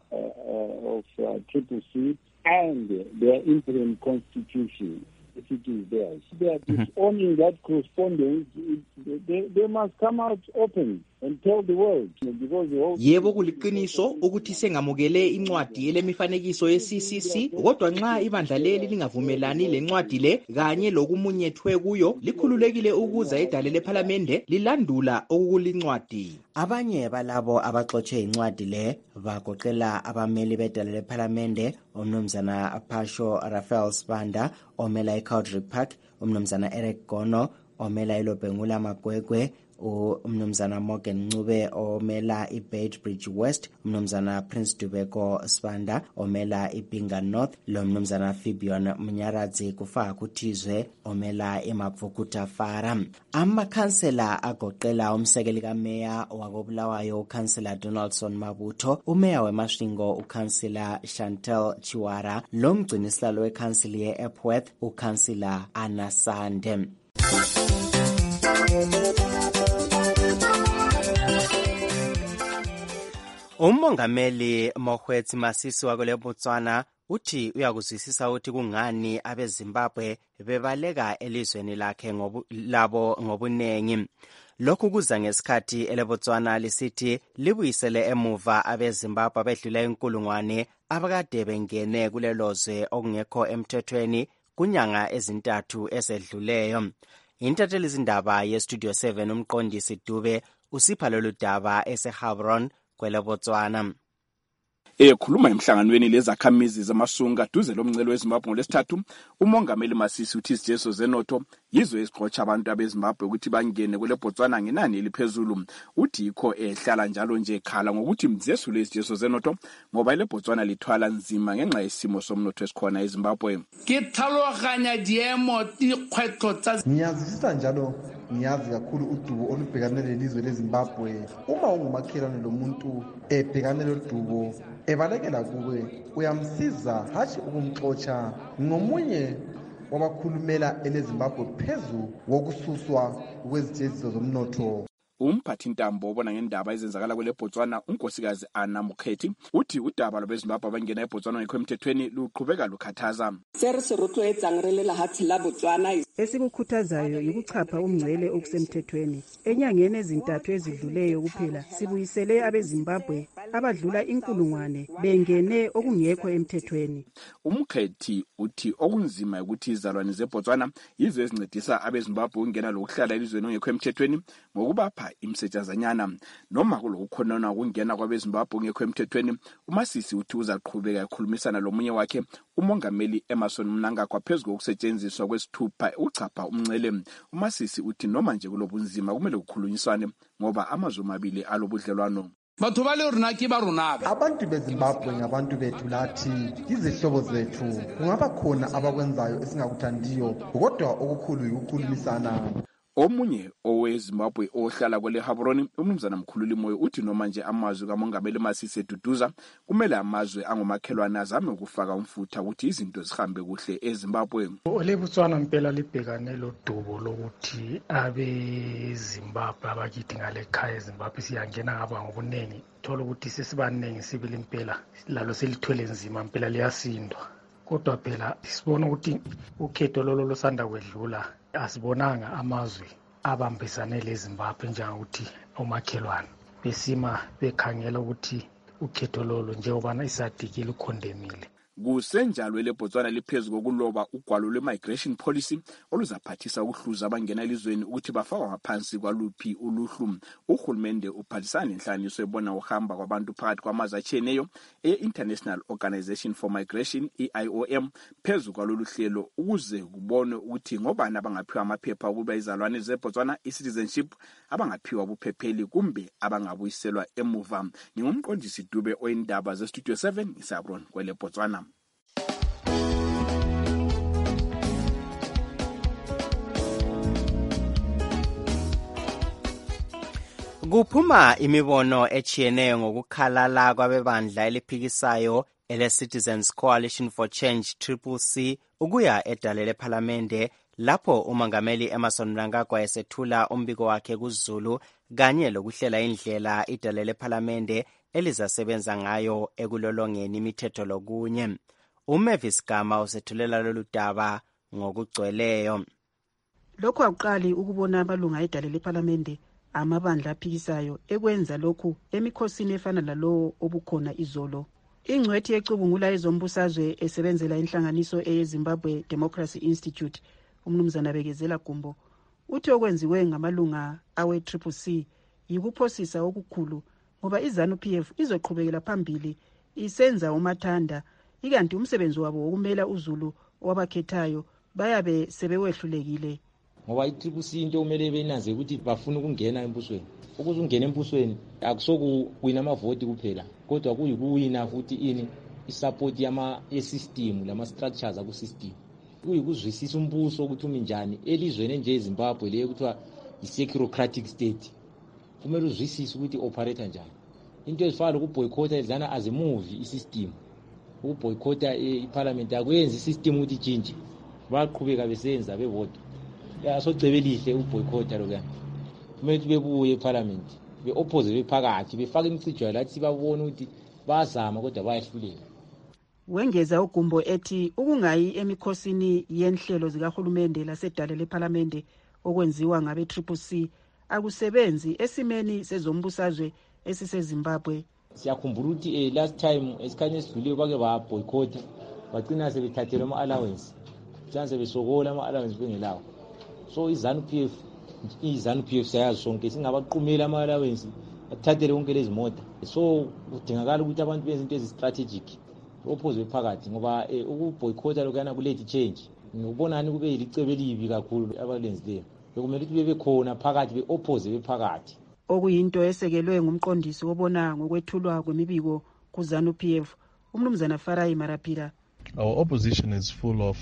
Triple C and their interim constitution. If it is theirs, they are disowning that correspondence. They must come out open and tell the world, because the whole yebo kuliqiniso ukuthi sengamukele incwadi elemifanekiso ye-CCC kodwa nxa ibandla leli lingavumelani lencwadi le kanye lokumunyethwe kuyo likhululekile ukuza edale lephalamende lilandula okukulincwadi. Abanye balabo abaxotshe incwadi le bagoqela abameli bedale lephalamende umnumzana Phasho Raphael Sibanda omela eCowdry Park, umnumzana Eric Gono omela iLobhengula Magwegwe, umnumzana Morgan Ncube omela iBeitbridge West, umnumzana Prince Dubeko Sibanda omela iBinga North, lo mnumzana Fibion Mnyaradzi kufaka kuthizwe omela iMapfukuta Fara. Amakhansela agoqela umsekeli kameya wakobulawayo ukhansela Donaldson Mabutho, umeya weMasvingo ukhansela Chantel Chiwara, lo mgcinisihlalo wekhansili ye-Epworth ukhansela Anna Sande. Umongameli Mokgweetsi Masisi wakule Botswana uthi uyakuzwisisa ukuthi kungani abeZimbabwe bebaleka elizweni lakhe labo ngobunengi. Lokhu kuza ngesikhathi eleBotswana lisithi libuyisele emuva abeZimbabwe abedlula inkulungwane abakade bengene kulelozwe okungekho emthethweni kunyanga ezintathu ezedluleyo. Intatheli zindaba ye-Studio 7 umqondisi Dube usipha lolu daba eseHabron kweleBotswana. Ekhuluma emhlanganweni lezakhamizi zamasunga duze lomncelo weZimbabwe ngolesithathu, umongameli Masisi uthi izijeso zenotho yizo ezixotsha abantu abeZimbabwe ukuthi bangene kweleBotswana ngenani eliphezulu. Uthi yikho ehlala njalo nje ekhala ngokuthi mzesule izijeso zenotho ngoba ileBotswana lithwala nzima ngenxa yesimo somnotho esikhona eZimbabwe. Ngiyazwisisa njalo ngiyazi kakhulu udubo olubhekane lelizwe leZimbabwe. Uma ungumakhelwane lomuntu ebhekane lodubo ebalekela kuwe uyamsiza hatshi ukumxotsha. Ngomunye wabakhulumela eleZimbabwe phezu wokususwa kwezijeziso zomnotho. umphathintambo obona ngendaba ezenzakala kwele Botswana unkosikazi Anna Mokgethi uthi udaba lwabezimbabwe abangena eBotswana ngekho emthethweni luqhubeka lukhathaza. Esikukhuthazayo yikuchapha umngcele okusemthethweni. Enyangeni ezintathu ezidluleyo kuphela sibuyisele abezimbabwe abadlula 1,000 bengene okungekho emthethweni. Umkhethi uthi okunzima ukuthi izalwane zeBotswana yizo ezincedisa abezimbabwe ukungena lokuhlala elizweni ongekho emthethweni ngokubapha imsetshazanyana. Noma kulokukhonona ukungena kwabezimbabwe ongekho emthethweni, uMasisi uthi uzaqhubeka ekhulumisana lomunye wakhe umongameli Emmerson Mnangagwa phezu kokusetshenziswa kwesithupha uchapha umngcele. uMasisi uthi noma nje kulobunzima kumele kukhulunyiswane ngoba amazwe amabili alobudlelwano. Abantu beZimbabwe ngabantu bethu lathi izihlobo zethu. Kungaba khona abakwenzayo esingakuthandiyo kodwa okukhulu ukukhulumisana. Omunye oweZimbabwe ohlala kwele Gaborone umnumzana Mkhululi Moyo uthi noma nje amazwe kamongameli Masisi eduduza kumele amazwe angomakhelwane azame ukufaka umfutha ukuthi izinto zihambe kuhle eZimbabwe. oleBotswana impela libhekane lodubo lokuthi abeZimbabwe abakithi ngale khaya eZimbabwe siyangena ngaba ngobunengi thola ukuthi sesibaningi sibili impela lalo selithwele nzima impela liyasindwa. Kodwa phela sibona ukuthi ukhetho lolo losanda kwedlula asibonanga amazwe abambisane leZimbabwe njengokuthi omakhelwane besima bekhangela ukuthi ukhetho lolo njengoba isadikile ukhondemile. Kusenjalo leBotswana liphezu kokuloba ugwalo lwe-migration policy oluzaphathisa ukuhluza abangena elizweni ukuthi bafakwa ngaphansi kwaluphi uluhlu. Uhulumende uphathisana nenhlaniso ebona uhamba kwabantu phakathi kwamazwe atshiyeneyo e-International Organization for Migration IOM phezu kwalolu hlelo ukuze kubonwe ukuthi ngobani abangaphiwa amaphepha ukuba izalwane zeBotswana i-citizenship abangaphiwa ubuphepheli kumbe abangabuyiselwa emuva. Ngingumqondisi Dube oyindaba zeStudio 7 eSabron kwele Botswana. Kuphuma imibono echiyeneyo ngokukhalala kwabebandla eliphikisayo ele-Citizens Coalition for Change CCC ukuya edale lephalamende lapho umongameli Emmerson Mnangagwa esethula umbiko wakhe kuZulu kanye lokuhlela indlela idale lephalamende elizasebenza ngayo ekulolongeni imithetho lokunye. uMavis Gama usethulela lolu daba ngokugcweleyo. Lokho akuqali ukubona amalunga edale lephalamende amabandla aphikisayo ekwenza lokhu emikhosini efana lalowo obukhona izolo. Ingcwethi yecubungula ezombusazwe esebenzela inhlanganiso eyeZimbabwe Democracy Institute umnumzana Bekezela Gumbo uthi okwenziwe ngamalunga awe-CCC yikuphosisa okukhulu ngoba iZANU-PF izoqhubekela phambili isenza umathanda ikanti umsebenzi wabo wokumela uZulu wabakhethayo bayabe sebewehlulekile. Ngoba i-CCC into kumele benaze ukuthi bafuna ukungena embusweni. Ukuze ungene embusweni akusokuwina amavoti kuphela kodwa kuyikuwina futhi isupport yama-system lama-structures aku-system. Kuyikuzwisisa umbuso ukuthi uminjani elizweni enje eZimbabwe leyo kuthiwa i-securocratic state. Kumele uzwisise ukuthi operate njani. Into ezifana lokuboycotha idlana as a movie i-system. Ukuboycotha iparliament akuyenzi i-system ukuthi itshintshe. Baqhubeka besenza bevota. Socebe lihle uboycotha lokho. Kumele bebuye eParliament be-oppose bephakathi befaka imicijo lathi babone ukuthi bazama kodwa bayahluleka. Wengeza uGumbo ethi ukungayi emikhosini yenhlelo zikahulumende lasedale lephalamende okwenziwa ngabe-CCC akusebenzi esimeni sezombusazwe esiseZimbabwe. Siyakhumbula ukuthi last time esikhanye esidlule bake baboycotha bagcina sebethathela ama-allowance chance besokola ama-allowance bengelawo. So iZANU-PF siyazi sonke singabaqhumela ama-allowance athathele konke lezi mota. So kudingakala ukuthi abantu benze into ezi-strategic opposite bephakathi ngoba ukuboycotha lokana kulethi change ngibonani kube ilicebe elibi kakhulu abalenzileyo. Bekumele ukuthi bebekhona phakathi be-oppose bephakathi. Okuyinto esekelwe ngumqondisi wobona ngokwethulwa kwemibiko kuZANU-PF umnumzana Farai Marapira. Our opposition is full of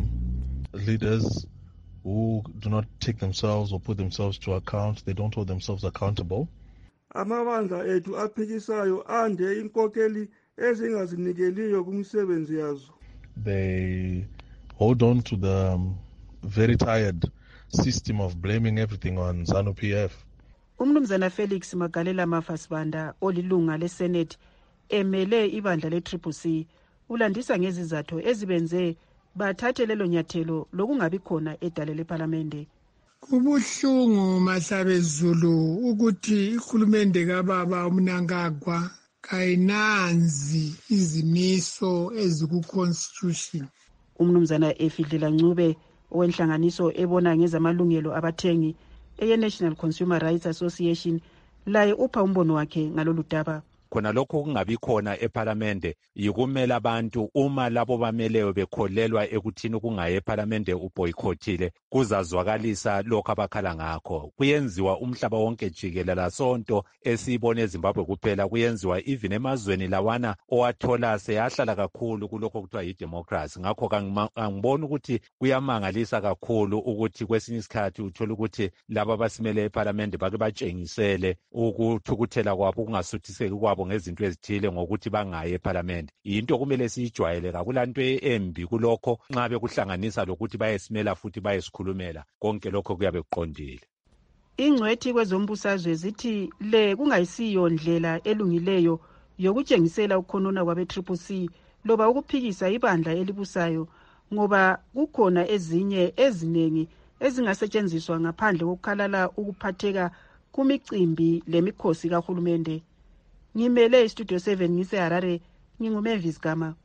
leaders who do not take themselves or put themselves to account. They don't hold themselves accountable. Amabandla ethu aphikisayo ande inkokeli ezingazinikeliyo kumsebenzi yazo. They hold on to the very tired system of blaming everything on ZANU-PF. Umnumzana Felix Magalela Mafasibanda olilunga leSenate emele ibandla le-CCC ulandisa ngezizathu ezibenze bathathe lelo nyathelo lokungabi khona edale leParlamente. Kubuhlungu Mahlabezulu ukuthi ikhulumende kaBaba uMnangagwa kayinanzi izimiso eziku-constitution. Umnumzana Efidlela Ncube owenhlanganiso ebona ngezamalungelo abathengi eye-National Consumer Rights Association laye upha umbono wakhe ngalolu daba. Khona lokho kungabi khona eParlamente yikumela abantu uma labo bameleyo bekholelwa ekuthini kungaye eParlamente uboycotile kuzazwakalisa lokho abakhala ngakho. Kuyenziwa umhlaba wonke jikelele lasonto esibone eZimbabwe kuphela, kuyenziwa even emazweni lawana owathola seyahlala kakhulu kulokho kuthiwa yidemocracy. Ngakho kangibona ukuthi kuyamangalisa kakhulu ukuthi kwesinye isikhathi uthola ukuthi laba basimele eParlamente bake batshengisele ukuthukuthela kwabo kungasuthiseki kwabo ngezinto ezithile ngokuthi bangaye eParlament. Into kumele siyijwayele kakulanto embi kulokho nxa bekuhlanganisa lokuthi bayesimela futhi bayesikhulumela, konke lokho kuyabe kuqondile. Ingcwethi kwezombusazwe zithi le kungayisiyo ndlela elungileyo yokutshengisela ukukhonona kwabe-CCC loba ukuphikisa ibandla elibusayo, ngoba kukhona ezinye eziningi ezingasetshenziswa ngaphandle kokukhalala ukuphatheka kumicimbi lemikhosi kahulumende. Ngimele Studio 7 ngiseHarare, nginguMavis Gama.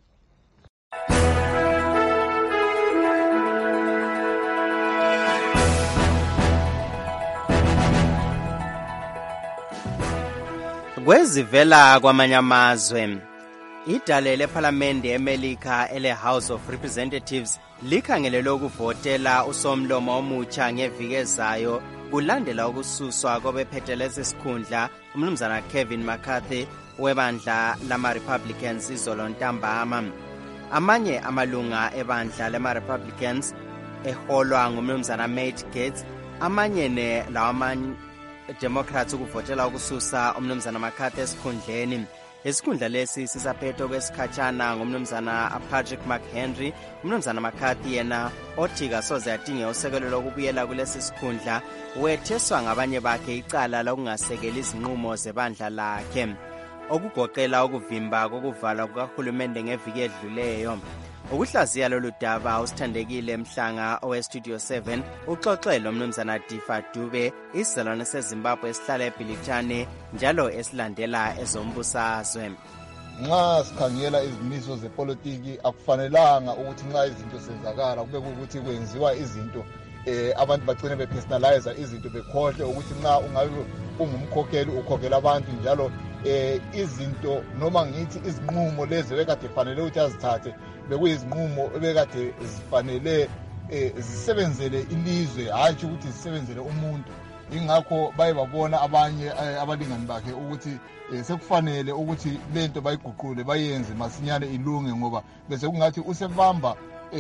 Kwezivela kwamanye amazwe, idale leParlamente eMelika ele-House of Representatives likhangelelwe ukuvotela usomlomo omutsha ngeviki ezayo kulandela ukususwa kobephethe lesi sikhundla umnumzana Kevin McCarthy webandla lama-Republicans izolo ntambama. Amanye amalunga ebandla lama-Republicans eholwa ngumnumzana Matt Gaetz, amanye lawa Democrats ukuvotela ukususa umnumzana McCarthy esikhundleni. Isikhundla lesi sisaphethe kwesikhatshana ngumnumzana Patrick McHenry. Umnumzana McCarthy yena othi kasoze adinge usekelo lokubuyela kulesi sikhundla wetheswa ngabanye bakhe icala lokungasekeli izinqumo zebandla lakhe, okugoqela ukuvimba kokuvalwa kukahulumende ngeviki edluleyo. Ukuhlaziya lolu daba usithandekile Mhlanga oweStudio 7 uxoxele umnumzana Difa Dube, isilwane seZimbabwe esihlala eBhilitane njalo esilandela ezombusazwe. Nxa sikhangela izimiso zepolitiki akufanelanga ukuthi nxa izinto senzakala kube ukuthi kwenziwa izinto abantu bagcine bepersonalize izinto bekhohle ukuthi nxa ungabe ungumkhokheli ukhokhela abantu njalo izinto noma ngithi izinqumo lezi bekade fanele ukuthi azithathe bekuyizinqumo ebekade zifanele zisebenzele ilizwe, hatshi ukuthi zisebenzele umuntu. Ingakho baye babona abanye abalingani bakhe ukuthi sekufanele ukuthi lento bayiguqule bayenze masinyane ilunge, ngoba bese kungathi usebamba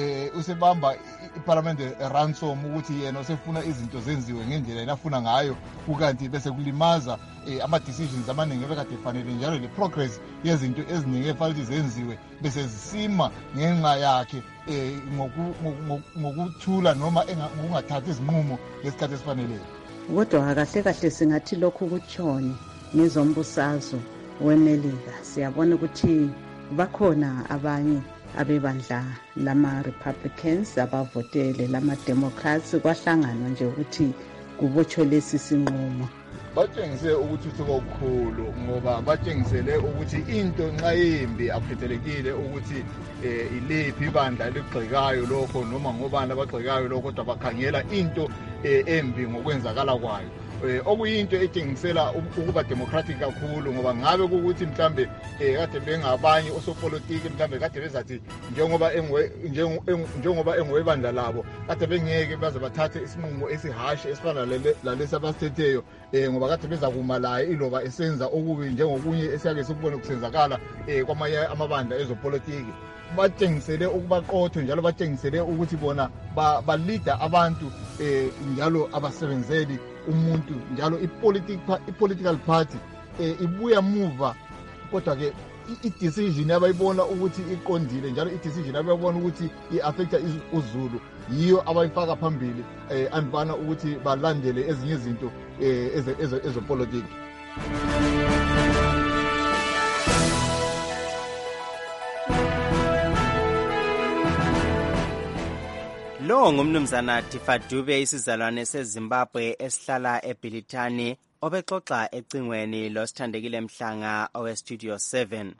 iParlament ransom ukuthi yena usefuna izinto zenziwe ngendlela elafuna ngayo, ukanti bese kulimaza ama-decisions amaningi ebekade fanele njalo le-progress yezinto eziningi efanele zenziwe bese zisima ngenxa yakhe ngokuthula noma ngokungathathi izinqumo ngesikhathi esifaneleyo. Kodwa kahle kahle singathi lokhu kutshoni ngezombusazwe weMelika. Siyabona ukuthi bakhona abanye abebandla lama-Republicans abavotele lama-Democrats kwahlanganwa nje ukuthi kubotshwe lesi sinqumo. Batshengise ukuthuthuka okukhulu ngoba batshengisele ukuthi into nxa yimbi akukhethelekile ukuthi iliphi ibandla eligxekayo lokho noma ngobani abagxekayo lokho, kodwa bakhangela into embi ngokwenzakala kwayo. Okuyinto etshengisela ukuba democratic kakhulu, ngoba ngabe ukuthi mhlambe kade bengabanye osopolitiki mhlambe kade bezathi njengoba engowebandla labo kade bengeke baze bathathe isinqumo esihashe esifana lalesi abasithetheyo, ngoba kade beza kuma laye iloba esenza okubi njengokunye esiyake sikubone kusenzakala kwamanye amabandla ezopolitiki. Batshengisele ukubaqotho njalo batshengisele ukuthi bona balida abantu njalo abasebenzeli umuntu njalo i-political party ibuya muva, kodwa ke i-decision abayibona ukuthi iqondile njalo i-decision abayibona ukuthi i-affecta uZulu yiyo abayifaka phambili andibana ukuthi balandele ezinye izinto ezopolitiki. Lo ngumnumzana Tifadube isizalwane seZimbabwe esihlala eBilitani obexoxa ecingweni loSithandekile Mhlanga oweStudio 7.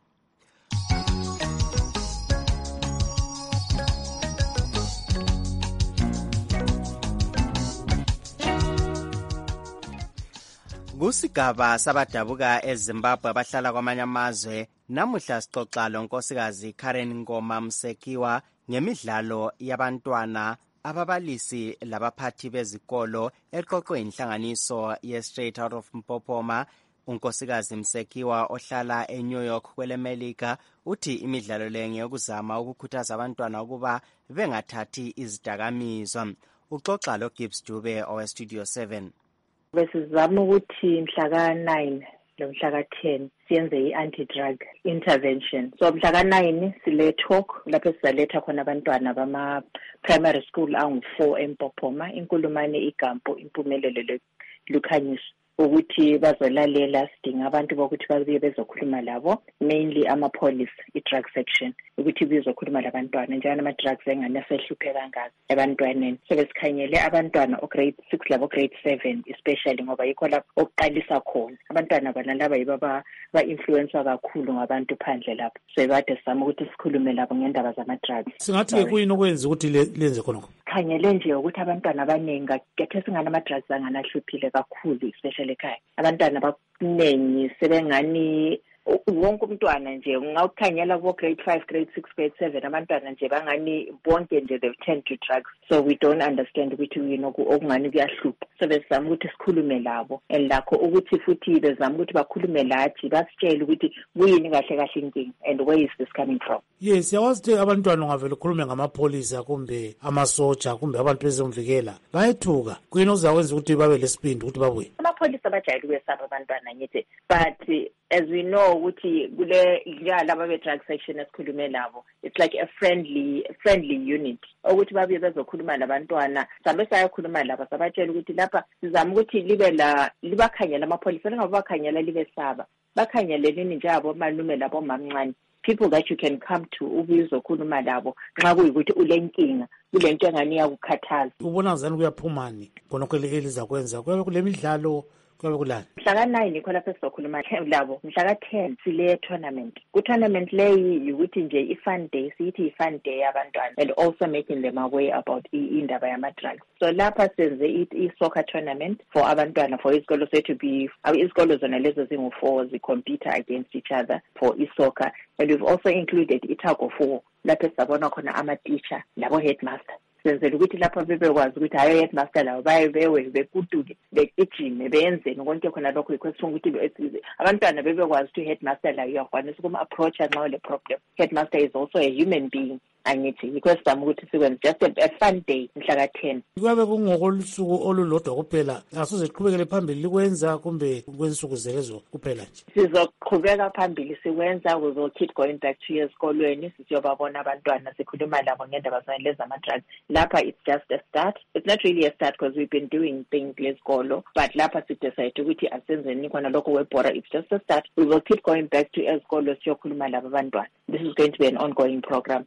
Kusigaba sabadabuka eZimbabwe abahlala kwamanye amazwe, namuhla sixoxa lonkosikazi Karen Ngoma Msekiwa ngemidlalo yabantwana, ababalisi labaphathi bezikolo eqoqwe inhlanganiso ye-Straight Out of Mpophoma. Unkosikazi Msekiwa ohlala eNew York kwelemelika uthi imidlalo le ngeyokuzama ukukhuthaza abantwana ukuba bengathathi izidakamizwa. Uxoxa loGibbs Dube oweStudio 7. Besizama ukuthi mhla ka-9 nomhla ka-10 siyenze i-anti-drug intervention. So mhla ka-9 sile talk lapho sizaletha khona abantwana bama-primary school angu-4 eMpophoma, Inkulumane, iGampo, Impumelelo, Lukhanyiso, ukuthi bazolalela. Sidinga abantu bokuthi babuye bezokhuluma labo, mainly ama-police, i-drug section, ukuthi bezokhuluma labantwana njalo ama-drugs engane asehluphe kangaka ebantwaneni. So besikhanyele abantwana o-grade 6 labo grade 7 especially ngoba yikho lapho okuqalisa khona. Abantwana bana laba yibo ba-influenswa kakhulu ngabantu phandle lapho. So kade sizama ukuthi sikhulume labo ngendaba zama-drugs. Singathi kuyini okwenza ukuthi lenze khona? Khanyele nje ukuthi abantwana abaningi kethe singana ama-drugs angana hluphile kakhulu especially ekhaya. Abantwana abaningi sebengani wonke umntwana nje ungawukhanyela ku grade 5 grade 6 grade 7 abantwana nje bangani bonke nje they tend to drugs. So we don't understand ukuthi yini okungani kuyahlupha. So bezama ukuthi sikhulume labo and lakho ukuthi futhi bezama ukuthi bakhulume lathi basitshele ukuthi kuyini kahle kahle inkinga and where is this coming from. Yes, yawazi abantwana ungavela ukhulume ngamapholisa kumbe amasoja kumbe abantu bezomvikela bayethuka. Kuyini okuzakwenza ukuthi babe lesibindi ukuthi babuye? Amapholisa bajayele ukwesaba abantwana ngithi, but as we know ukuthi kule laba be-drug section esikhulume labo, it's like a friendly unit ukuthi babuye bezokhuluma labantwana. Sambe sayakhuluma laba sabatshela ukuthi lapha sizama ukuthi libakhanyela amapholisa lingabakhanyela libesaba, bakhanyelelini njalo malume labo mamncane, people that you can come to ubuzokhuluma labo nxa kuyikuthi ulenkinga kulento engani yakukhathaza. Ubona ngani kuyaphumani khonokho elizakwenza kuyabe kule midlalo kuyabe kulani? Mhla ka-9 yikho lapho sizokhuluma labo. Mhla ka-10 sile tournament. Ku-tournament leyi yikuthi nje i-fun day, siyithi i-fun day yabantwana and also making them aware about indaba yama-drugs. So lapha senze i-soccer tournament for abantwana for isikolo sethu isikolo zona lezo zingu-4 zi-compete against each other for i-soccer, and we've also included i-tug of war lapho sizabona khona ama-teacher labo-headmaster. Senzela ukuthi lapha bebekwazi ukuthi hayo headmaster labo bewe bekutuke begijime benzeni konke khona lokho ikwesifuna ukuthi abantwana bebekwazi ukuthi headmaster layo uyakwanisa ukum-approacha nxa ule problem. Headmaster is also a human being. Angithi yikho sizama ukuthi sikwenze just a fun day mhla ka-10. Kuyabe kungokolusuku olulodwa kuphela, asuze siqhubekele phambili likwenza kumbe kwensuku zelezo kuphela nje? Sizoqhubeka phambili sikwenza, we will keep going back to esikolweni siyobabona abantwana sikhuluma labo ngendaba zama-drugs. Lapha it's just a start. It's not really a start because we've been doing things lesikolo, but lapha sidecide ukuthi asenzeni khona lokho webhora. It's just a start. We will keep going back to esikolo siyokhuluma labo abantwana. This is going to be an ongoing program.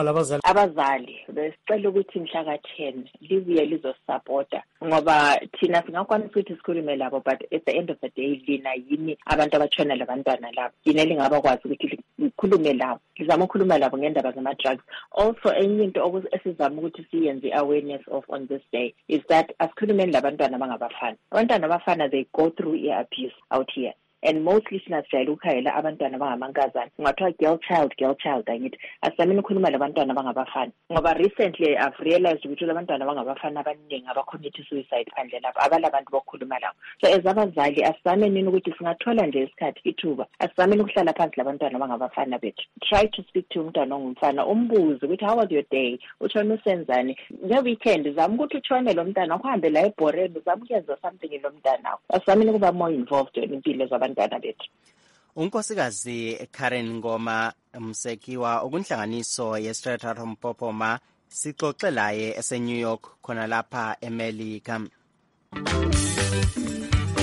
Abazali besicela ukuthi mhla ka-10 libuye lizosupporta ngoba thina singakwanisa ukuthi sikhulume labo, but at the end of the day lina yini abantu abatshona labantwana labo, yini lingabakwazi ukuthi likhulume labo, lizama ukukhuluma labo ngendaba zama-drugs. Also enye into esizama ukuthi siyenze awareness of on this day is that asikhulumeni labantwana abangabafana. Abantwana abafana they go through abuse out here. And mostly sinasijayela ukukhayela abantwana abangamankazana, kungathiwa girl child angithi asameni ukukhuluma labantwana abangabafana ngoba recently I've realized ukuthi labantwana abangabafana abaningi abacommit suicide phandle lapho abalabantu bokukhuluma labo. So as abazali asisameni ukuthi singathola nje isikhathi ithuba, asisameni ukuhlala phansi labantwana abangabafana bethu, try to speak to umntwana ongumfana, umbuze ukuthi how was your day, utshone usenzani nge-weekend, zama ukuthi utshone lo mntana uhambe la ebhoreni, zama ukuyenza something lo mntana akho. Asisameni ukuba more involved empilo zabantwana bethu. Unkosikazi Karen Ngoma Msekiwa okunhlanganiso ye-Straight Out of Mpophoma sixoxe laye ese-New York khona lapha eMelika.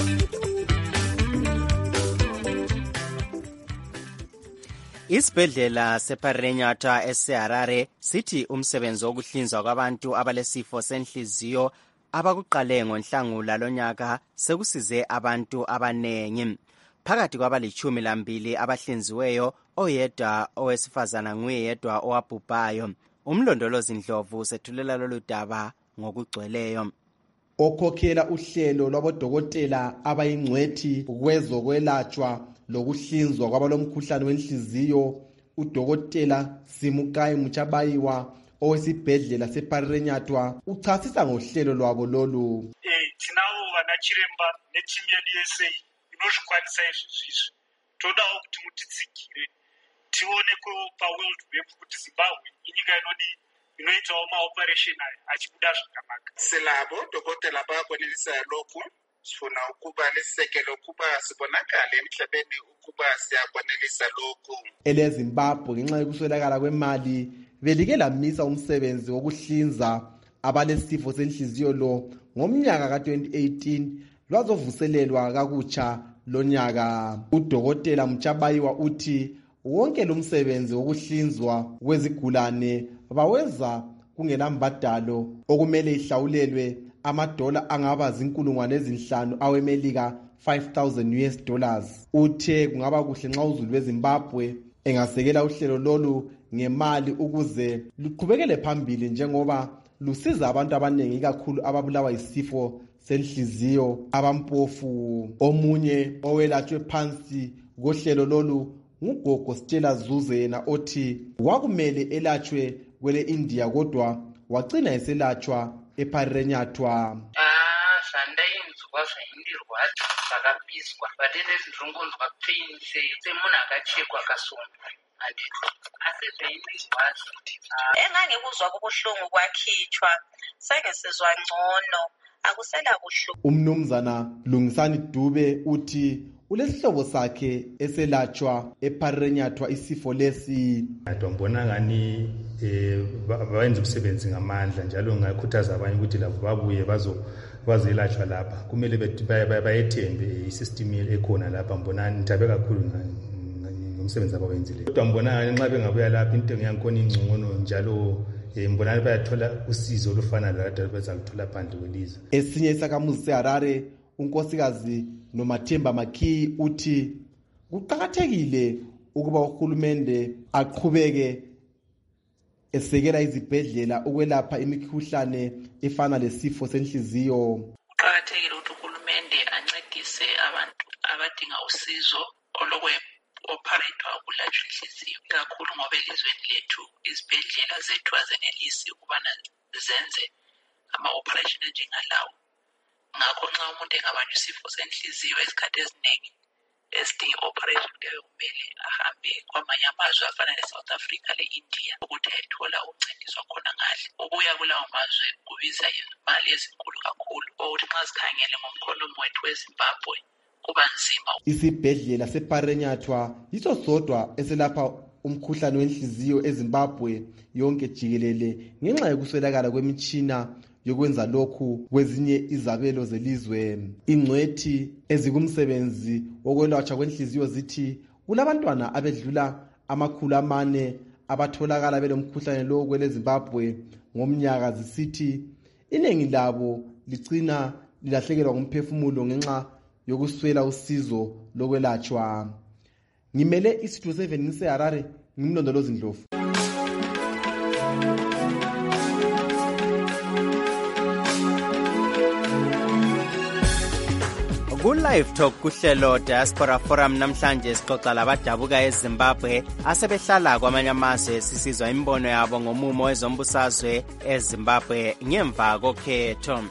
Isibhedlela seParenyathwa eseHarare sithi umsebenzi wokuhlinzwa kwabantu abalesifo senhliziyo abakuqale ngoNhlangula lonyaka sekusize abantu abanengi. Phakathi kwabali12 abahlinziweyo, oyedwa owesifazana nguye yedwa owabhubhayo. Umlondolozi Ndlovu sethulela lolu daba ngokugcweleyo. Okhokhela uhlelo lwabodokotela abayingcwethi kwezokwelatshwa lokuhlinzwa kwabalomkhuhlane wenhliziyo, udokotela Simukai Muchabayiwa owesibhedlela seParenyathwa uchasisa ngohlelo lwabo lolu. Tinawo vanachiremba netimu yedu yese inozvikwanisa izvozvizvi. Todawo kuti mutitsigire tione paworld web kuti Zimbabwe inyika inoitawo maoperation achibuda zvakanaka. Selabo dokotela bakwanisa lokhu sifuna ukuba lisekelo ukuba sibonakale emhlabeni ukuba siyakwanelisa lokhu. EleZimbabwe ngenxa yokuswelakala kwemali belike lamisa umsebenzi wokuhlinza abalesifo senhliziyo lo ngomnyaka ka2018 lwazovuselelwa kakutsha lonyaka. Udokotela Muchabayiwa uthi wonke lo msebenzi wokuhlinzwa kwezigulane bawenza kungenambadalo okumele ihlawulelwe $5,000 awemelika $5,000. Uthe kungaba kuhle nxa uzulu weZimbabwe engasekela uhlelo lolu ngemali ukuze luqhubekele phambili njengoba lusiza abantu abanengi kakhulu ababulawa yisifo senhliziyo abampofu. Omunye owelatshwe phansi kohlelo lolu ngugogo Stella Zuze yena othi wakumele elatshwe kwele India kodwa wagcina eselatshwa eParenyathwa. Zvandainzwa zvaindirwadza zvakapiswa vatende ndinongonzwa pain semunhu akachekwa kasongo handiti asi zvaindirwadza engangekuzwa kubuhlungu kwakhitshwa sengesizwa ngcono akusela buhlungu. Umnumzana Lungisani Dube uthi ulesihlobo sakhe eselatshwa eParenyathwa isifo lesi. Ngibona ngani bayenza umsebenzi ngamandla njalo ngakhuthaza abanye ukuthi labo babuye bazoyelatshwa lapha. Kumele bayethembe isystem ekhona lapha. Ngibona nithabe kakhulu ngomsebenzi abawenzile. Kodwa ngibona ngani nxa bengabuya lapha intengo yakhona ingcono njalo ngibona bayathola usizo olufana lalado bezaluthola phandle kwelizwe. Esinye isakhamuzi seHarare unkosikazi Nomathemba Makhi uthi kuqakathekile ukuba uhulumende aqhubeke esekela izibhedlela ukwelapha imikhuhlane efana lesifo senhliziyo. Kuqakathekile ukuthi uhulumende ancedise abantu abadinga usizo olokwe-operethwa ukulatshwa inhliziyo, kakhulu ngoba elizweni lethu izibhedlela zethu azenelisi ukubana zenze ama-operation njengalawo. Ngakho nxa umuntu engabanjwa isifo senhliziyo esikhathi eziningi esidinga i-operation leyo kumele ahambe kwamanye amazwe afana ne-South Africa le-India ukuthi ayethola ukuncediswa khona ngale. Ukuya kulawo mazwe kubiza imali ezinkulu kakhulu ukuthi nxa sikhangele ngomkhonomi wethu weZimbabwe kuba nzima. Isibhedlela seParenyathwa yiso sodwa eselapha umkhuhlane wenhliziyo eZimbabwe yonke jikelele ngenxa yokuswelakala kwemitshina yokwenza lokhu kwezinye izabelo zelizwe. Ingcwethi ezikumsebenzi wokwelatshwa kwenhliziyo zithi kulabantwana abedlula 400 abatholakala belomkhuhlane lo kweleZimbabwe ngomnyaka, zisithi iningi labo ligcina lilahlekelwa ngumphefumulo ngenxa yokuswela usizo lokwelatshwa. Ngimele iStudio 7 seHarare, ngimlondolozi Ndlovu. Ku-Live Talk kuhlelo Diaspora Forum namhlanje sixoxa labadabuka eZimbabwe asebehlala kwamanye amazwe sisizwa imbono yabo ngomumo wezombusazwe eZimbabwe ngemva kokhetho.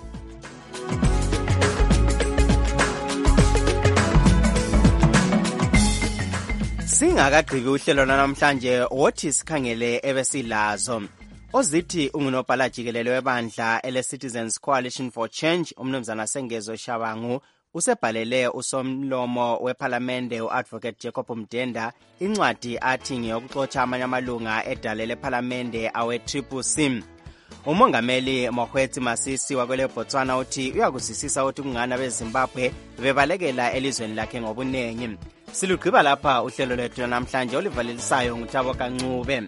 Singakagqibi uhlelo namhlanje wothi sikhangele ebesilazo. Ozithi ungunobhala jikelele webandla ele-Citizens Coalition for Change umnumzana Sengezo Shabangu usebhalele usomlomo wePhalamende u-Advocate Jacob Mdenda incwadi athi ngeyokuxotsha amanye amalunga edale lePhalamende awe-CCC. Umongameli Mokgweetsi Masisi wakwele Botswana uthi uyakuzwisisa ukuthi kungana beZimbabwe bebalekela elizweni lakhe ngobunengi. Silugqiba lapha uhlelo lwethu namhlanje olivalelisayo nguThabo Kancube.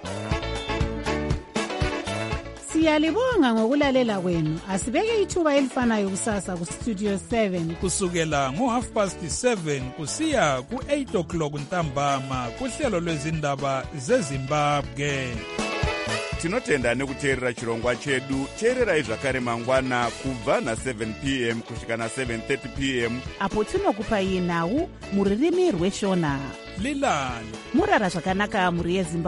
Siyalibonga ngokulalela kwenu. Asibeke ithuba elifanayo kusasa ku Studio 7 kusukela ngo7:30 kusiya ku8:00 ntambama kuhlelo lwezindaba zeZimbabwe. Tinotenda nekuteerera chirongwa chedu. Teererai zvakare mangwana kubva na7 p.m. kusvika na7:30 p.m. apo tinokupai nhau muririmi rweshona. Lilani murara zvakanaka muri yeZimbabwe.